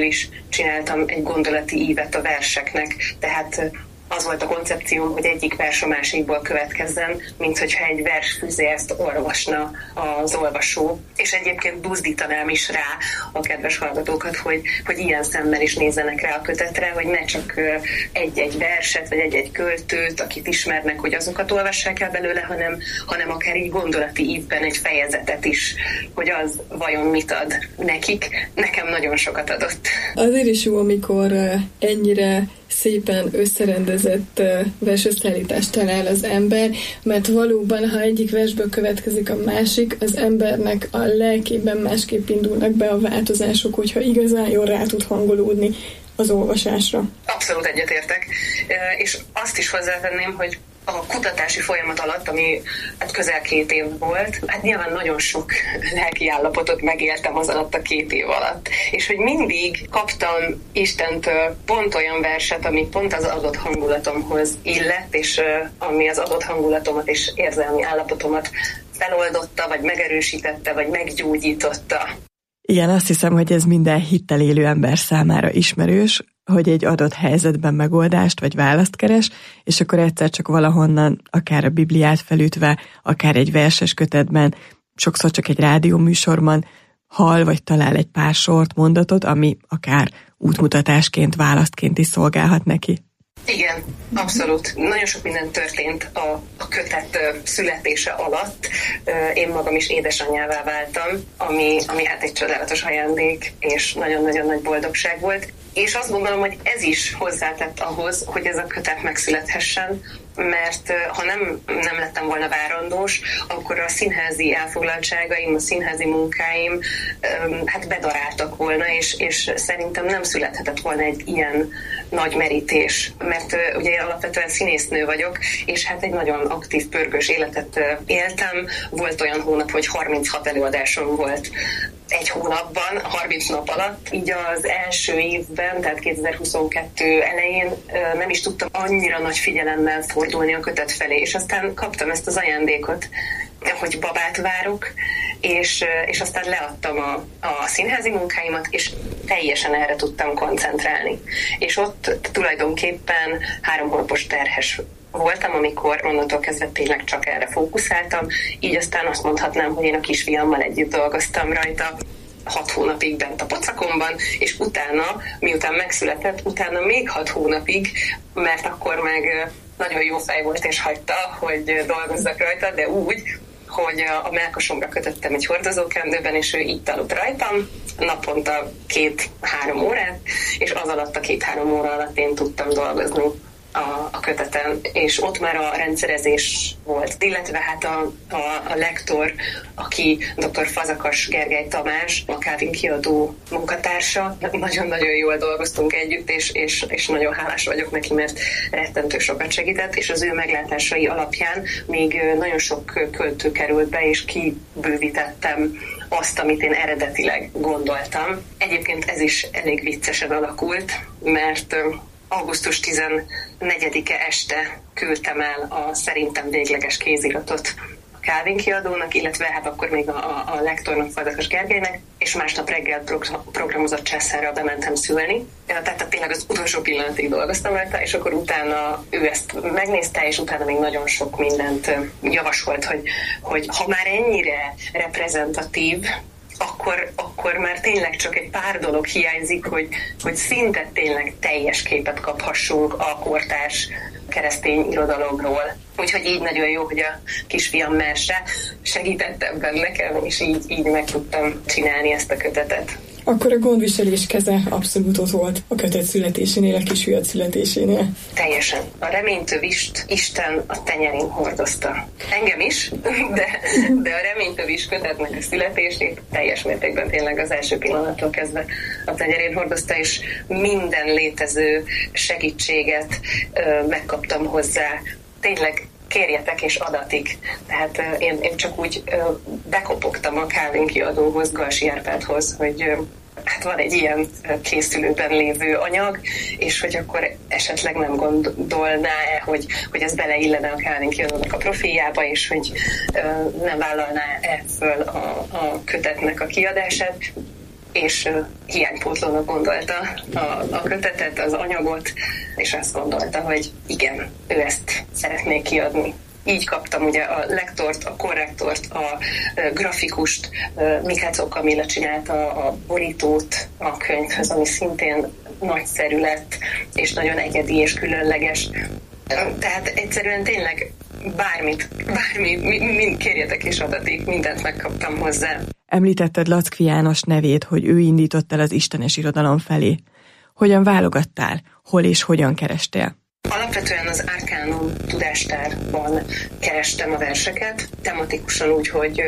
is csináltam egy gondolati ívet a verseknek, tehát az volt a koncepcióm, hogy egyik vers a másikból következzen, mint hogyha egy versfüzért olvasna az olvasó. És egyébként buzdítanám is rá a kedves hallgatókat, hogy, hogy ilyen szemmel is nézzenek rá a kötetre, hogy ne csak egy-egy verset, vagy egy-egy költőt, akit ismernek, hogy azokat olvassák el belőle, hanem, hanem akár így gondolati ívben egy fejezetet is, hogy az vajon mit ad nekik. Nekem nagyon sokat adott. Azért is jó, amikor ennyire szépen összerendezett versösszeállítást talál az ember, mert valóban, ha egyik versből következik a másik, az embernek a lelkében másképp indulnak be a változások, hogyha igazán jól rá tud hangolódni az olvasásra. Abszolút egyetértek, és azt is hozzátenném, hogy a kutatási folyamat alatt, ami hát közel két év volt, hát nyilván nagyon sok lelki állapotot megéltem az alatt a két év alatt. És hogy mindig kaptam Istentől pont olyan verset, ami pont az adott hangulatomhoz illett, és ami az adott hangulatomat és érzelmi állapotomat feloldotta, vagy megerősítette, vagy meggyógyította. Igen, azt hiszem, hogy ez minden hittel élő ember számára ismerős, hogy egy adott helyzetben megoldást vagy választ keres, és akkor egyszer csak valahonnan, akár a Bibliát felütve, akár egy verses kötetben, sokszor csak egy rádióműsorban hall vagy talál egy pár sort, mondatot, ami akár útmutatásként, választként is szolgálhat neki. Igen, abszolút. Nagyon sok minden történt a, a kötet születése alatt. Én magam is édesanyjává váltam, ami, ami hát egy csodálatos ajándék, és nagyon-nagyon nagy boldogság volt. És azt gondolom, hogy ez is hozzátett ahhoz, hogy ez a kötet megszülethessen, mert ha nem, nem lettem volna várandós, akkor a színházi elfoglaltságaim, a színházi munkáim hát bedaráltak volna, és, és szerintem nem születhetett volna egy ilyen nagy merítés, mert ugye én alapvetően színésznő vagyok, és hát egy nagyon aktív, pörgős életet éltem. Volt olyan hónap, hogy harminchat előadásom volt egy hónapban, harminc nap alatt. Így az első évben, tehát kétezer-huszonkettő elején nem is tudtam annyira nagy figyelemmel fordulni a kötet felé, és aztán kaptam ezt az ajándékot, hogy babát várok, és, és aztán leadtam a, a színházi munkáimat, és teljesen erre tudtam koncentrálni. És ott tulajdonképpen három hónapos terhes voltam, amikor onnantól kezdve tényleg csak erre fókuszáltam, így aztán azt mondhatnám, hogy én a kisfiammal együtt dolgoztam rajta hat hónapig bent a pocakomban, és utána, miután megszületett, utána még hat hónapig, mert akkor meg nagyon jó fej volt és hagyta, hogy dolgozzak rajta, de úgy, hogy a melkasomra kötöttem egy hordozókendőben, és ő így aludt rajtam, naponta két-három órát, és az alatt a két-három óra alatt én tudtam dolgozni a, a köteten, és ott már a rendszerezés volt, illetve hát a, a, a lektor, aki dr. Fazakas Gergely Tamás, a Calvin kiadó munkatársa, nagyon-nagyon jól dolgoztunk együtt, és, és, és nagyon hálás vagyok neki, mert rettentő sokat segített, és az ő meglátásai alapján még nagyon sok költő került be, és kibővítettem azt, amit én eredetileg gondoltam. Egyébként ez is elég viccesen alakult, mert augusztus tizennegyedike este küldtem el a szerintem végleges kéziratot a Calvin kiadónak, illetve hát akkor még a, a, a lektornak, Fazakas Gergelynek, és másnap reggel programozott császárral bementem szülni. Tehát tényleg az utolsó pillanatig dolgoztam rajta, és akkor utána ő ezt megnézte, és utána még nagyon sok mindent javasolt, hogy, hogy ha már ennyire reprezentatív, Akkor, akkor már tényleg csak egy pár dolog hiányzik, hogy, hogy szinte tényleg teljes képet kaphassunk a kortárs keresztény irodalomról. Úgyhogy így nagyon jó, hogy a kisfiam Merse segített ebben nekem, és így, így meg tudtam csinálni ezt a kötetet. Akkor a gondviselés keze abszolút ott volt a kötet születésénél, a kisfiad születésénél. Teljesen. A reménytövist Isten a tenyerén hordozta. Engem is, de, de a reménytövist kötetnek a születését teljes mértékben tényleg az első pillanattól kezdve a tenyerén hordozta, és minden létező segítséget ö, megkaptam hozzá. Tényleg kérjetek és adatik. Tehát uh, én, én csak úgy uh, bekopogtam a Calvin kiadóhoz, Galsi Árpádhoz, hogy uh, hát van egy ilyen uh, készülőben lévő anyag, és hogy akkor esetleg nem gondolná-e, hogy, hogy ez beleillene a Calvin kiadónak a profiljába, és hogy uh, nem vállalná-e föl a, a kötetnek a kiadását. és hiánypótlónak gondolta a, a kötetet, az anyagot, és azt gondolta, hogy igen, ő ezt szeretné kiadni. Így kaptam ugye a lektort, a korrektort, a grafikust, Mihácó Kamilla csinálta a borítót a könyvhöz, ami szintén nagyszerű lett, és nagyon egyedi és különleges. Tehát egyszerűen tényleg bármit, bármit, mind kérjetek és adatik, mindent megkaptam hozzá. Említetted Lackfi János nevét, hogy ő indított el az istenes irodalom felé. Hogyan válogattál? Hol és hogyan kerestél? Alapvetően az Arcanum tudástárban kerestem a verseket, tematikusan úgy, hogy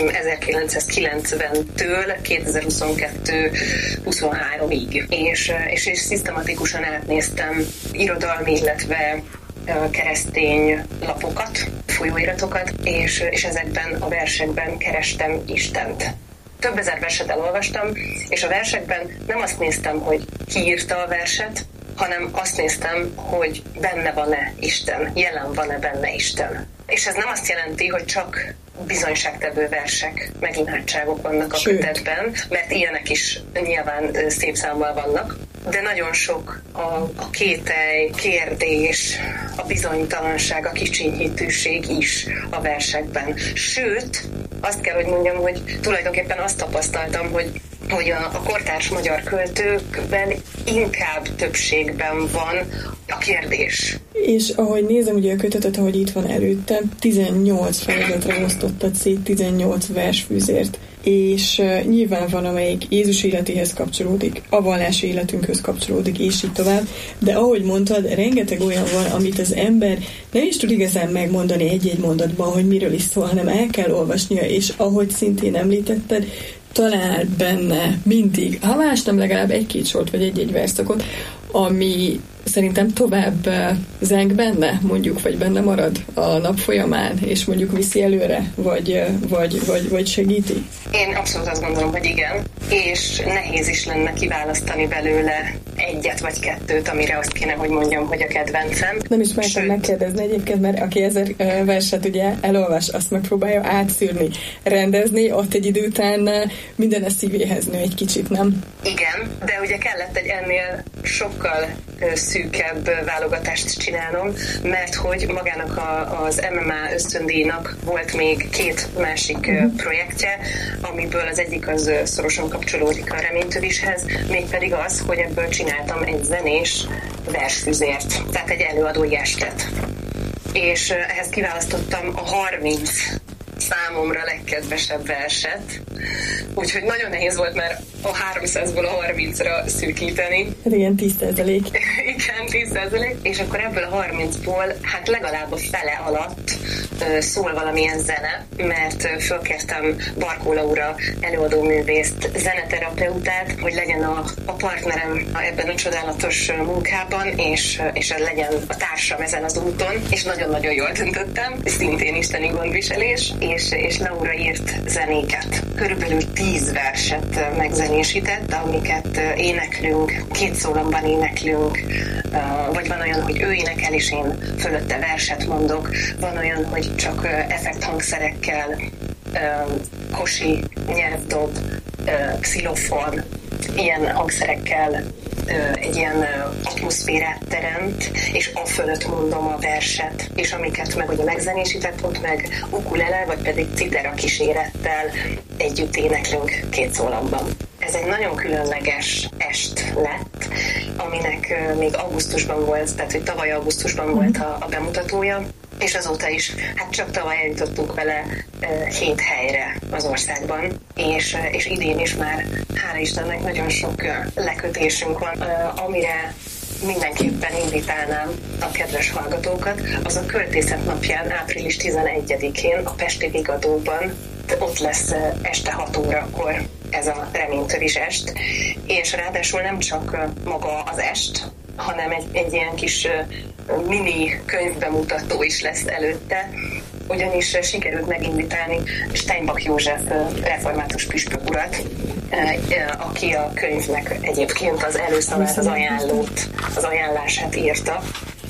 ezerkilencszázkilencventől kétezer-huszonkettő huszonháromig, és, és, és szisztematikusan átnéztem irodalmi, illetve keresztény lapokat, folyóiratokat, és, és ezekben a versekben kerestem Istent. Több ezer verset elolvastam, és a versekben nem azt néztem, hogy ki írta a verset, hanem azt néztem, hogy benne van-e Isten, jelen van-e benne Isten. És ez nem azt jelenti, hogy csak bizonyságtevő versek, meg imádságok vannak a Sőt. kötetben, mert ilyenek is nyilván szép számmal vannak, de nagyon sok a, a kételj, kérdés, a bizonytalanság, a kicsinyhítőség is a versekben. Sőt, azt kell, hogy mondjam, hogy tulajdonképpen azt tapasztaltam, hogy hogy a, a kortárs magyar költőkben inkább többségben van a kérdés. És ahogy nézem ugye a kötetet, ahogy itt van előttem, tizennyolc fejezatra osztottad szét, tizennyolc versfűzért. És uh, nyilván van, amelyik Jézus életéhez kapcsolódik, a vallási életünkhöz kapcsolódik, és így tovább. De ahogy mondtad, rengeteg olyan van, amit az ember nem is tud igazán megmondani egy-egy mondatban, hogy miről is szól, hanem el kell olvasnia, és ahogy szintén említetted, talál benne mindig, ha más nem, legalább egy-két sort, vagy egy-egy verszakot, ami szerintem tovább zeng benne, mondjuk, vagy benne marad a nap folyamán, és mondjuk viszi előre, vagy, vagy, vagy, vagy segíti? Én abszolút azt gondolom, hogy igen, és nehéz is lenne kiválasztani belőle egyet vagy kettőt, amire azt kéne, hogy mondjam, hogy a kedvencem. Nem is mertem megkérdezni egyébként, mert aki ezer verset ugye elolvas, azt megpróbálja átszűrni, rendezni, ott egy idő után minden a szívéhez nő egy kicsit, nem? Igen, de ugye kellett egy ennél sokkal szűkebb válogatást csinálnom, mert hogy magának a, az em em á ösztöndíjnak volt még két másik uh-huh. projektje, amiből az egyik az szorosan kapcsolódik a Reménytövishez, mégpedig az, hogy ebből csináltam egy zenés versfüzért, tehát egy előadói estet. És ehhez kiválasztottam a harminc számomra legkedvesebb verset, úgyhogy nagyon nehéz volt már a háromszázból a harmincra szűkíteni. Hát igen, tíz százalék. Igen, tíz százalék, és akkor ebből a harmincból hát legalább a fele alatt szól valamilyen zene, mert fölkértem Barkó Laura előadóművészt, zeneterapeutát, hogy legyen a, a partnerem ebben a csodálatos munkában, és, és legyen a társam ezen az úton, és nagyon-nagyon jól döntöttem, szintén isteni gondviselés, és, és Laura írt zenéket. Körülbelül tíz verset megzenésített, amiket éneklünk, két szólamban éneklünk, vagy van olyan, hogy ő énekel, és én fölötte verset mondok, van olyan, hogy csak effekthangszerekkel, kosi, nyelvdob, xilofon, ilyen hangszerekkel egy ilyen atmoszférát teremt, és a fölött mondom a verset, és amiket meg ugye megzenésített, ott meg ukulele, vagy pedig citera kísérettel együtt éneklünk két szólamban. Ez egy nagyon különleges est lett, aminek még augusztusban volt, tehát hogy tavaly augusztusban volt a, a bemutatója, és azóta is, hát csak tavaly eljutottunk vele uh, hét helyre az országban, és, uh, és idén is már, hála Istennek, nagyon sok uh, lekötésünk van, uh, amire mindenképpen invitálnám a kedves hallgatókat. Az a Költészet napján, április tizenegyedikén a Pesti Vigadóban, ott lesz uh, este hat órakor ez a Reménytövis est, és ráadásul nem csak uh, maga az est, hanem egy, egy ilyen kis uh, mini könyvbemutató is lesz előtte, ugyanis uh, sikerült meginvitálni Steinbach József uh, református püspök urat, uh, uh, aki a könyvnek egyébként az előszavát, az ajánlót, az ajánlását írta,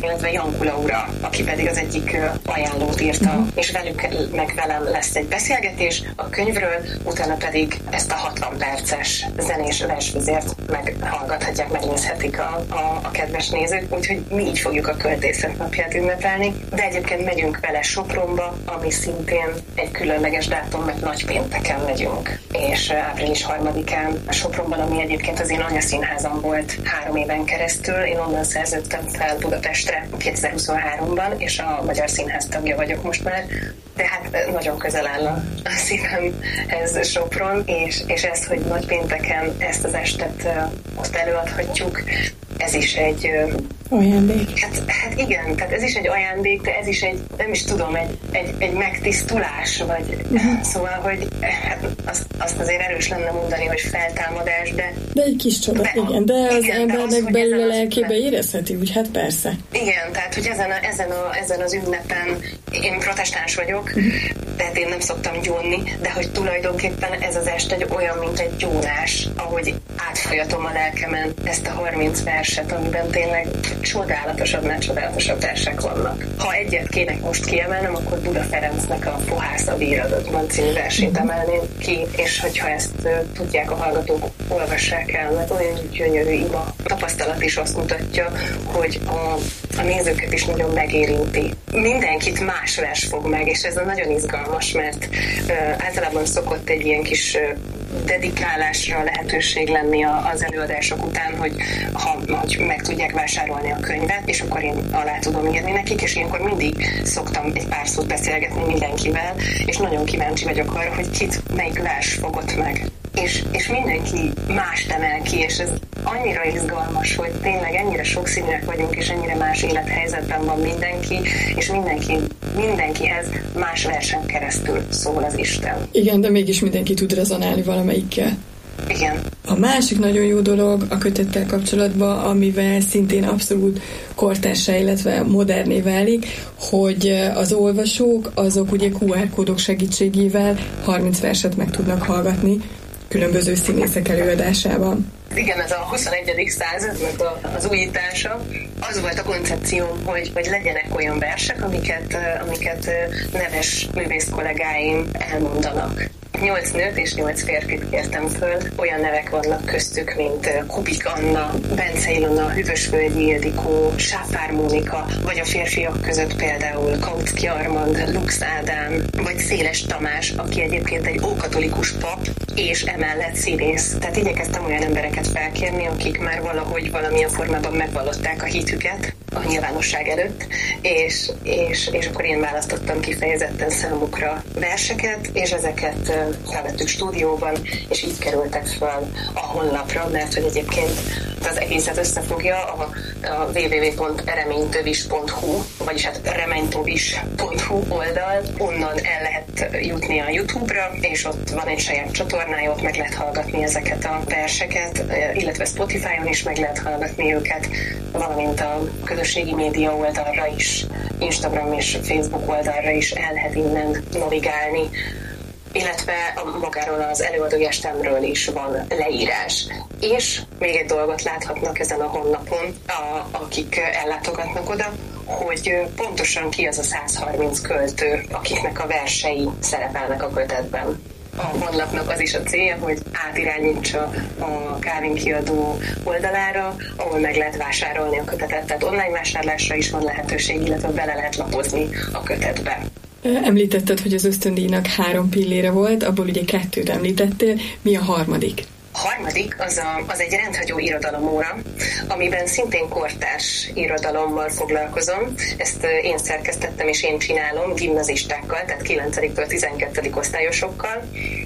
illetve Janku Laura, aki pedig az egyik ajánlót írta, uh-huh. és velük meg velem lesz egy beszélgetés a könyvről, utána pedig ezt a hatvan perces zenés versvizért meghallgathatják, megnézhetik a, a, a kedves nézők, úgyhogy mi így fogjuk a költészet napját ünnepelni, de egyébként megyünk vele Sopronba, ami szintén egy különleges dátum, mert nagypénteken megyünk, és április harmadikán a Sopronban, ami egyébként az én anyaszínházam volt három éven keresztül, én onnan szerződtem fel Budapestre kétezer-huszonháromban, és a Magyar Színház tagja vagyok most már, tehát nagyon közel áll a, a szívemhez Sopron, és, és ez, hogy nagypénteken ezt az estet ott előadhatjuk, ez is egy ajándék. Hát, hát igen, tehát ez is egy ajándék, de ez is egy, nem is tudom, egy, egy, egy megtisztulás, vagy uh-huh. szóval, hogy hát azt, azt azért erős lenne mondani, hogy feltámadás, de... De egy kis csoda, de, igen, de az igen, embernek de belül a lelkébe érezheti, úgy hát persze. Igen, tehát, hogy ezen, a, ezen, a, ezen az ünnepen én protestáns vagyok, uh-huh. tehát én nem szoktam gyónni, de hogy tulajdonképpen ez az este egy olyan, mint egy gyónás, ahogy átfolyatom a lelkemen ezt a harminc verset, amiben tényleg csodálatosabbnál csodálatosabb versek vannak. Ha egyet kéne most kiemelnem, akkor Buda Ferencnek a Fohász a víradatban című versét emelném ki, és hogyha ezt uh, tudják a hallgatók, olvassák el, mert olyan gyönyörű ima. A tapasztalat is azt mutatja, hogy a, a nézőket is nagyon megérinti. Mindenkit más vers fog meg, és ez nagyon izgalmas, mert uh, általában szokott egy ilyen kis uh, dedikálásra lehetőség lenni az előadások után, hogy ha hogy meg tudják vásárolni a könyvet, és akkor én alá tudom írni nekik, és ilyenkor mindig szoktam egy pár szót beszélgetni mindenkivel, és nagyon kíváncsi vagyok arra, hogy kit melyik vers fogott meg. És, és mindenki mást emel ki, és ez annyira izgalmas, hogy tényleg ennyire sokszínűek vagyunk, és ennyire más élethelyzetben van mindenki, és mindenki, mindenkihez más versen keresztül szól az Isten. Igen, de mégis mindenki tud rezonálni valamelyikkel. Igen. A másik nagyon jó dolog a kötettel kapcsolatban, amivel szintén abszolút kortársá, illetve moderné válik, hogy az olvasók azok ugye kú er kódok segítségével harminc verset meg tudnak hallgatni különböző színészek előadásában. Igen, ez a huszonegyedik századnak az újítása. Az volt a koncepcióm, hogy, hogy legyenek olyan versek, amiket, amiket neves művész kollégáim elmondanak. Nyolc nőt és nyolc férfit kértem föl. Olyan nevek vannak köztük, mint Kubik Anna, Bence Ilona, Hűvösvölgyi Ildikó, Sáfár Mónika, vagy a férfiak között például Kautsky Armand, Lux Ádám, vagy Széles Tamás, aki egyébként egy ókatolikus pap, és emellett színész. Tehát igyekeztem olyan embereket felkérni, akik már valahogy valamilyen formában megvallották a hitüket a nyilvánosság előtt, és, és, és akkor én választottam kifejezetten számukra verseket, és ezeket felvettük stúdióban, és így kerültek fel a honlapra, mert hogy egyébként az egészet összefogja a, a double-u double-u double-u pont reménytövis pont hu, vagyis hát reménytovis pont hu oldal, onnan el lehet jutni a YouTube-ra, és ott van egy saját csatornája, ott meg lehet hallgatni ezeket a verseket, illetve Spotify-on is meg lehet hallgatni őket, valamint a közösségi média oldalra is, Instagram és Facebook oldalra is el lehet innen navigálni, illetve a magáról az előadói estemről is van leírás. És még egy dolgot láthatnak ezen a honlapon, a, akik ellátogatnak oda, hogy pontosan ki az a száz harminc költő, akiknek a versei szerepelnek a kötetben. A honlapnak az is a célja, hogy átirányítsa a Kálvin kiadó oldalára, ahol meg lehet vásárolni a kötetet, tehát online vásárlásra is van lehetőség, illetve bele lehet lapozni a kötetbe. Említetted, hogy az ösztöndíjnak három pillére volt, abból ugye kettőt említettél. Mi a harmadik? A harmadik az, a, az egy rendhagyó irodalomóra, amiben szintén kortárs irodalommal foglalkozom. Ezt én szerkesztettem és én csinálom gimnazistákkal, tehát kilencediktől tizenkettedik osztályosokkal.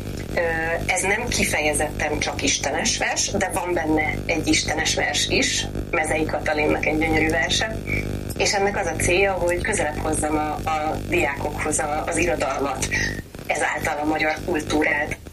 Ez nem kifejezetten csak istenes vers, de van benne egy istenes vers is, Mezei Katalinnak egy gyönyörű verse, és ennek az a célja, hogy közelebb hozzam a, a diákokhoz a, az irodalmat, ezáltal a magyar kultúrát,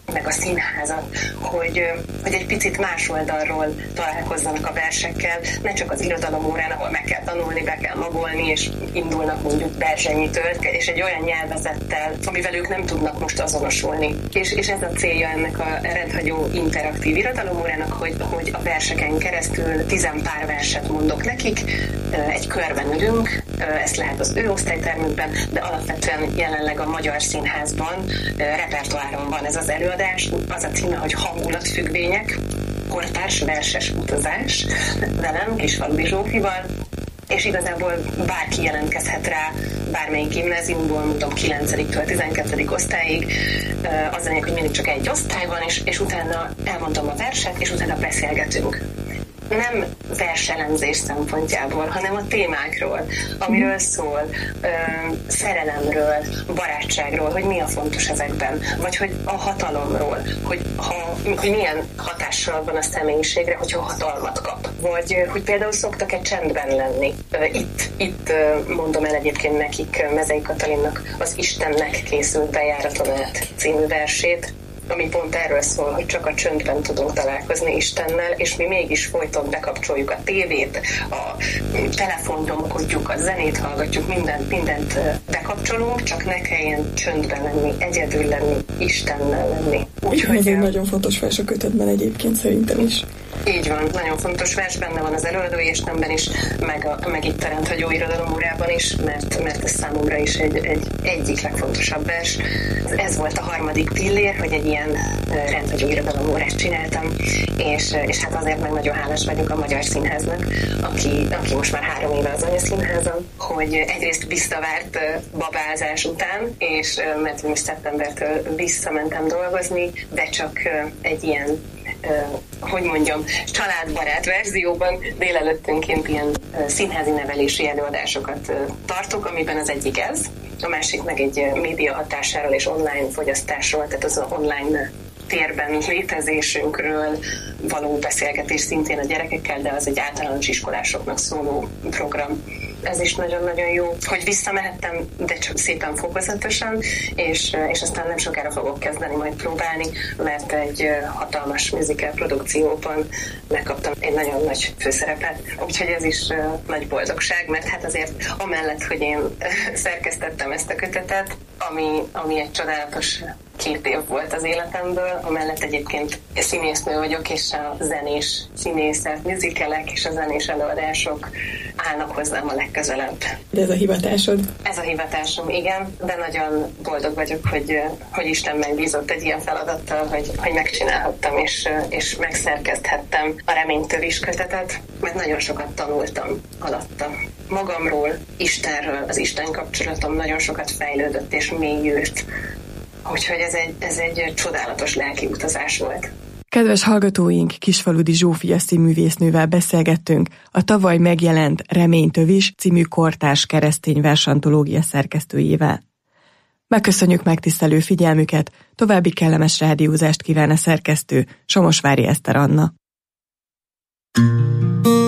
meg a színházat, hogy, hogy egy picit más oldalról találkozzanak a versekkel, ne csak az irodalomórán, ahol meg kell tanulni, be kell magolni, és indulnak mondjuk Berzsenyitől, és egy olyan nyelvezettel, amivel ők nem tudnak most azonosulni. És, és ez a célja ennek a rendhagyó interaktív irodalomórának, hogy, hogy a verseken keresztül tizenpár verset mondok nekik, egy körben ülünk, ezt lehet az ő osztálytermükben, de alapvetően jelenleg a Magyar Színházban repertoáron van ez az előadás, az a címe, hogy Hangulatfüggvények, kortárs verses utazás, velem, Kisfaludy Zsófival, és igazából bárki jelentkezhet rá, bármelyik gimnáziumból, mondom kilencediktől tizenkettedik osztályig, az lényeg, hogy mindig csak egy osztály van, és, és utána elmondom a verset, és utána beszélgetünk. Nem verselemzés szempontjából, hanem a témákról, amiről szól, ö, szerelemről, barátságról, hogy mi a fontos ezekben, vagy hogy a hatalomról, hogy, ha, hogy milyen hatással van a személyiségre, hogyha hatalmat kap, vagy hogy például szoktak-e csendben lenni. Itt, itt mondom el egyébként nekik Mezei Katalinnak az Istennek készült bejáraton át című versét, ami pont erről szól, hogy csak a csöndben tudunk találkozni Istennel, és mi mégis folyton bekapcsoljuk a tévét, a telefont nyomkodjuk, a zenét hallgatjuk, mindent, mindent bekapcsolunk, csak ne kelljen csöndben lenni, egyedül lenni, Istennel lenni. Úgyhogy ez egy nagyon fontos vers a kötetben egyébként szerintem is. Így van, nagyon fontos vers, benne van az előadói éstenben is, meg, a, meg itt a rendhagyó irodalomórában is, mert, mert ez számomra is egy, egy egyik legfontosabb vers. Ez volt a harmadik pillér, hogy egy ilyen rendhagyó irodalomórát csináltam, és, és hát azért meg nagyon hálás vagyok a Magyar Színháznak, aki, aki most már három éve az anyaszínházam, hogy egyrészt visszavárt babázás után, és mert most szeptembertől visszamentem dolgozni, de csak egy ilyen Uh, hogy mondjam, családbarát verzióban délelőttönként ilyen uh, színházi nevelési előadásokat uh, tartok, amiben az egyik ez, a másik meg egy uh, média hatásáról és online fogyasztásról, tehát az online térben létezésünkről való beszélgetés szintén a gyerekekkel, de az egy általános iskolásoknak szóló program. Ez is nagyon-nagyon jó, hogy visszamehettem, de csak szépen fokozatosan, és, és aztán nem sokára fogok kezdeni majd próbálni, mert egy hatalmas musical produkcióban megkaptam egy nagyon nagy főszerepet, úgyhogy ez is nagy boldogság, mert hát azért amellett, hogy én szerkesztettem ezt a kötetet, ami, ami egy csodálatos két év volt az életemből, amellett egyébként színésznő vagyok, és a zenés színészet, musicalek és a zenés előadások állnak hozzám a legközelebb. De ez a hivatásod? Ez a hivatásom, igen, de nagyon boldog vagyok, hogy, hogy Isten megbízott egy ilyen feladattal, hogy, hogy megcsinálhattam, és, és megszerkeszthettem a Reménytövés kötetet, mert nagyon sokat tanultam alatta. Magamról, Istenről, az Isten kapcsolatom nagyon sokat fejlődött és mélyült. Úgyhogy ez egy, ez egy csodálatos lelki utazás volt. Kedves hallgatóink, Kisfaludy Zsófia színművésznővel beszélgettünk a tavaly megjelent Reménytövés című kortárs keresztény versantológia szerkesztőjével. Megköszönjük megtisztelő figyelmüket, további kellemes rádiózást kíván a szerkesztő, Somosvári Eszter Anna.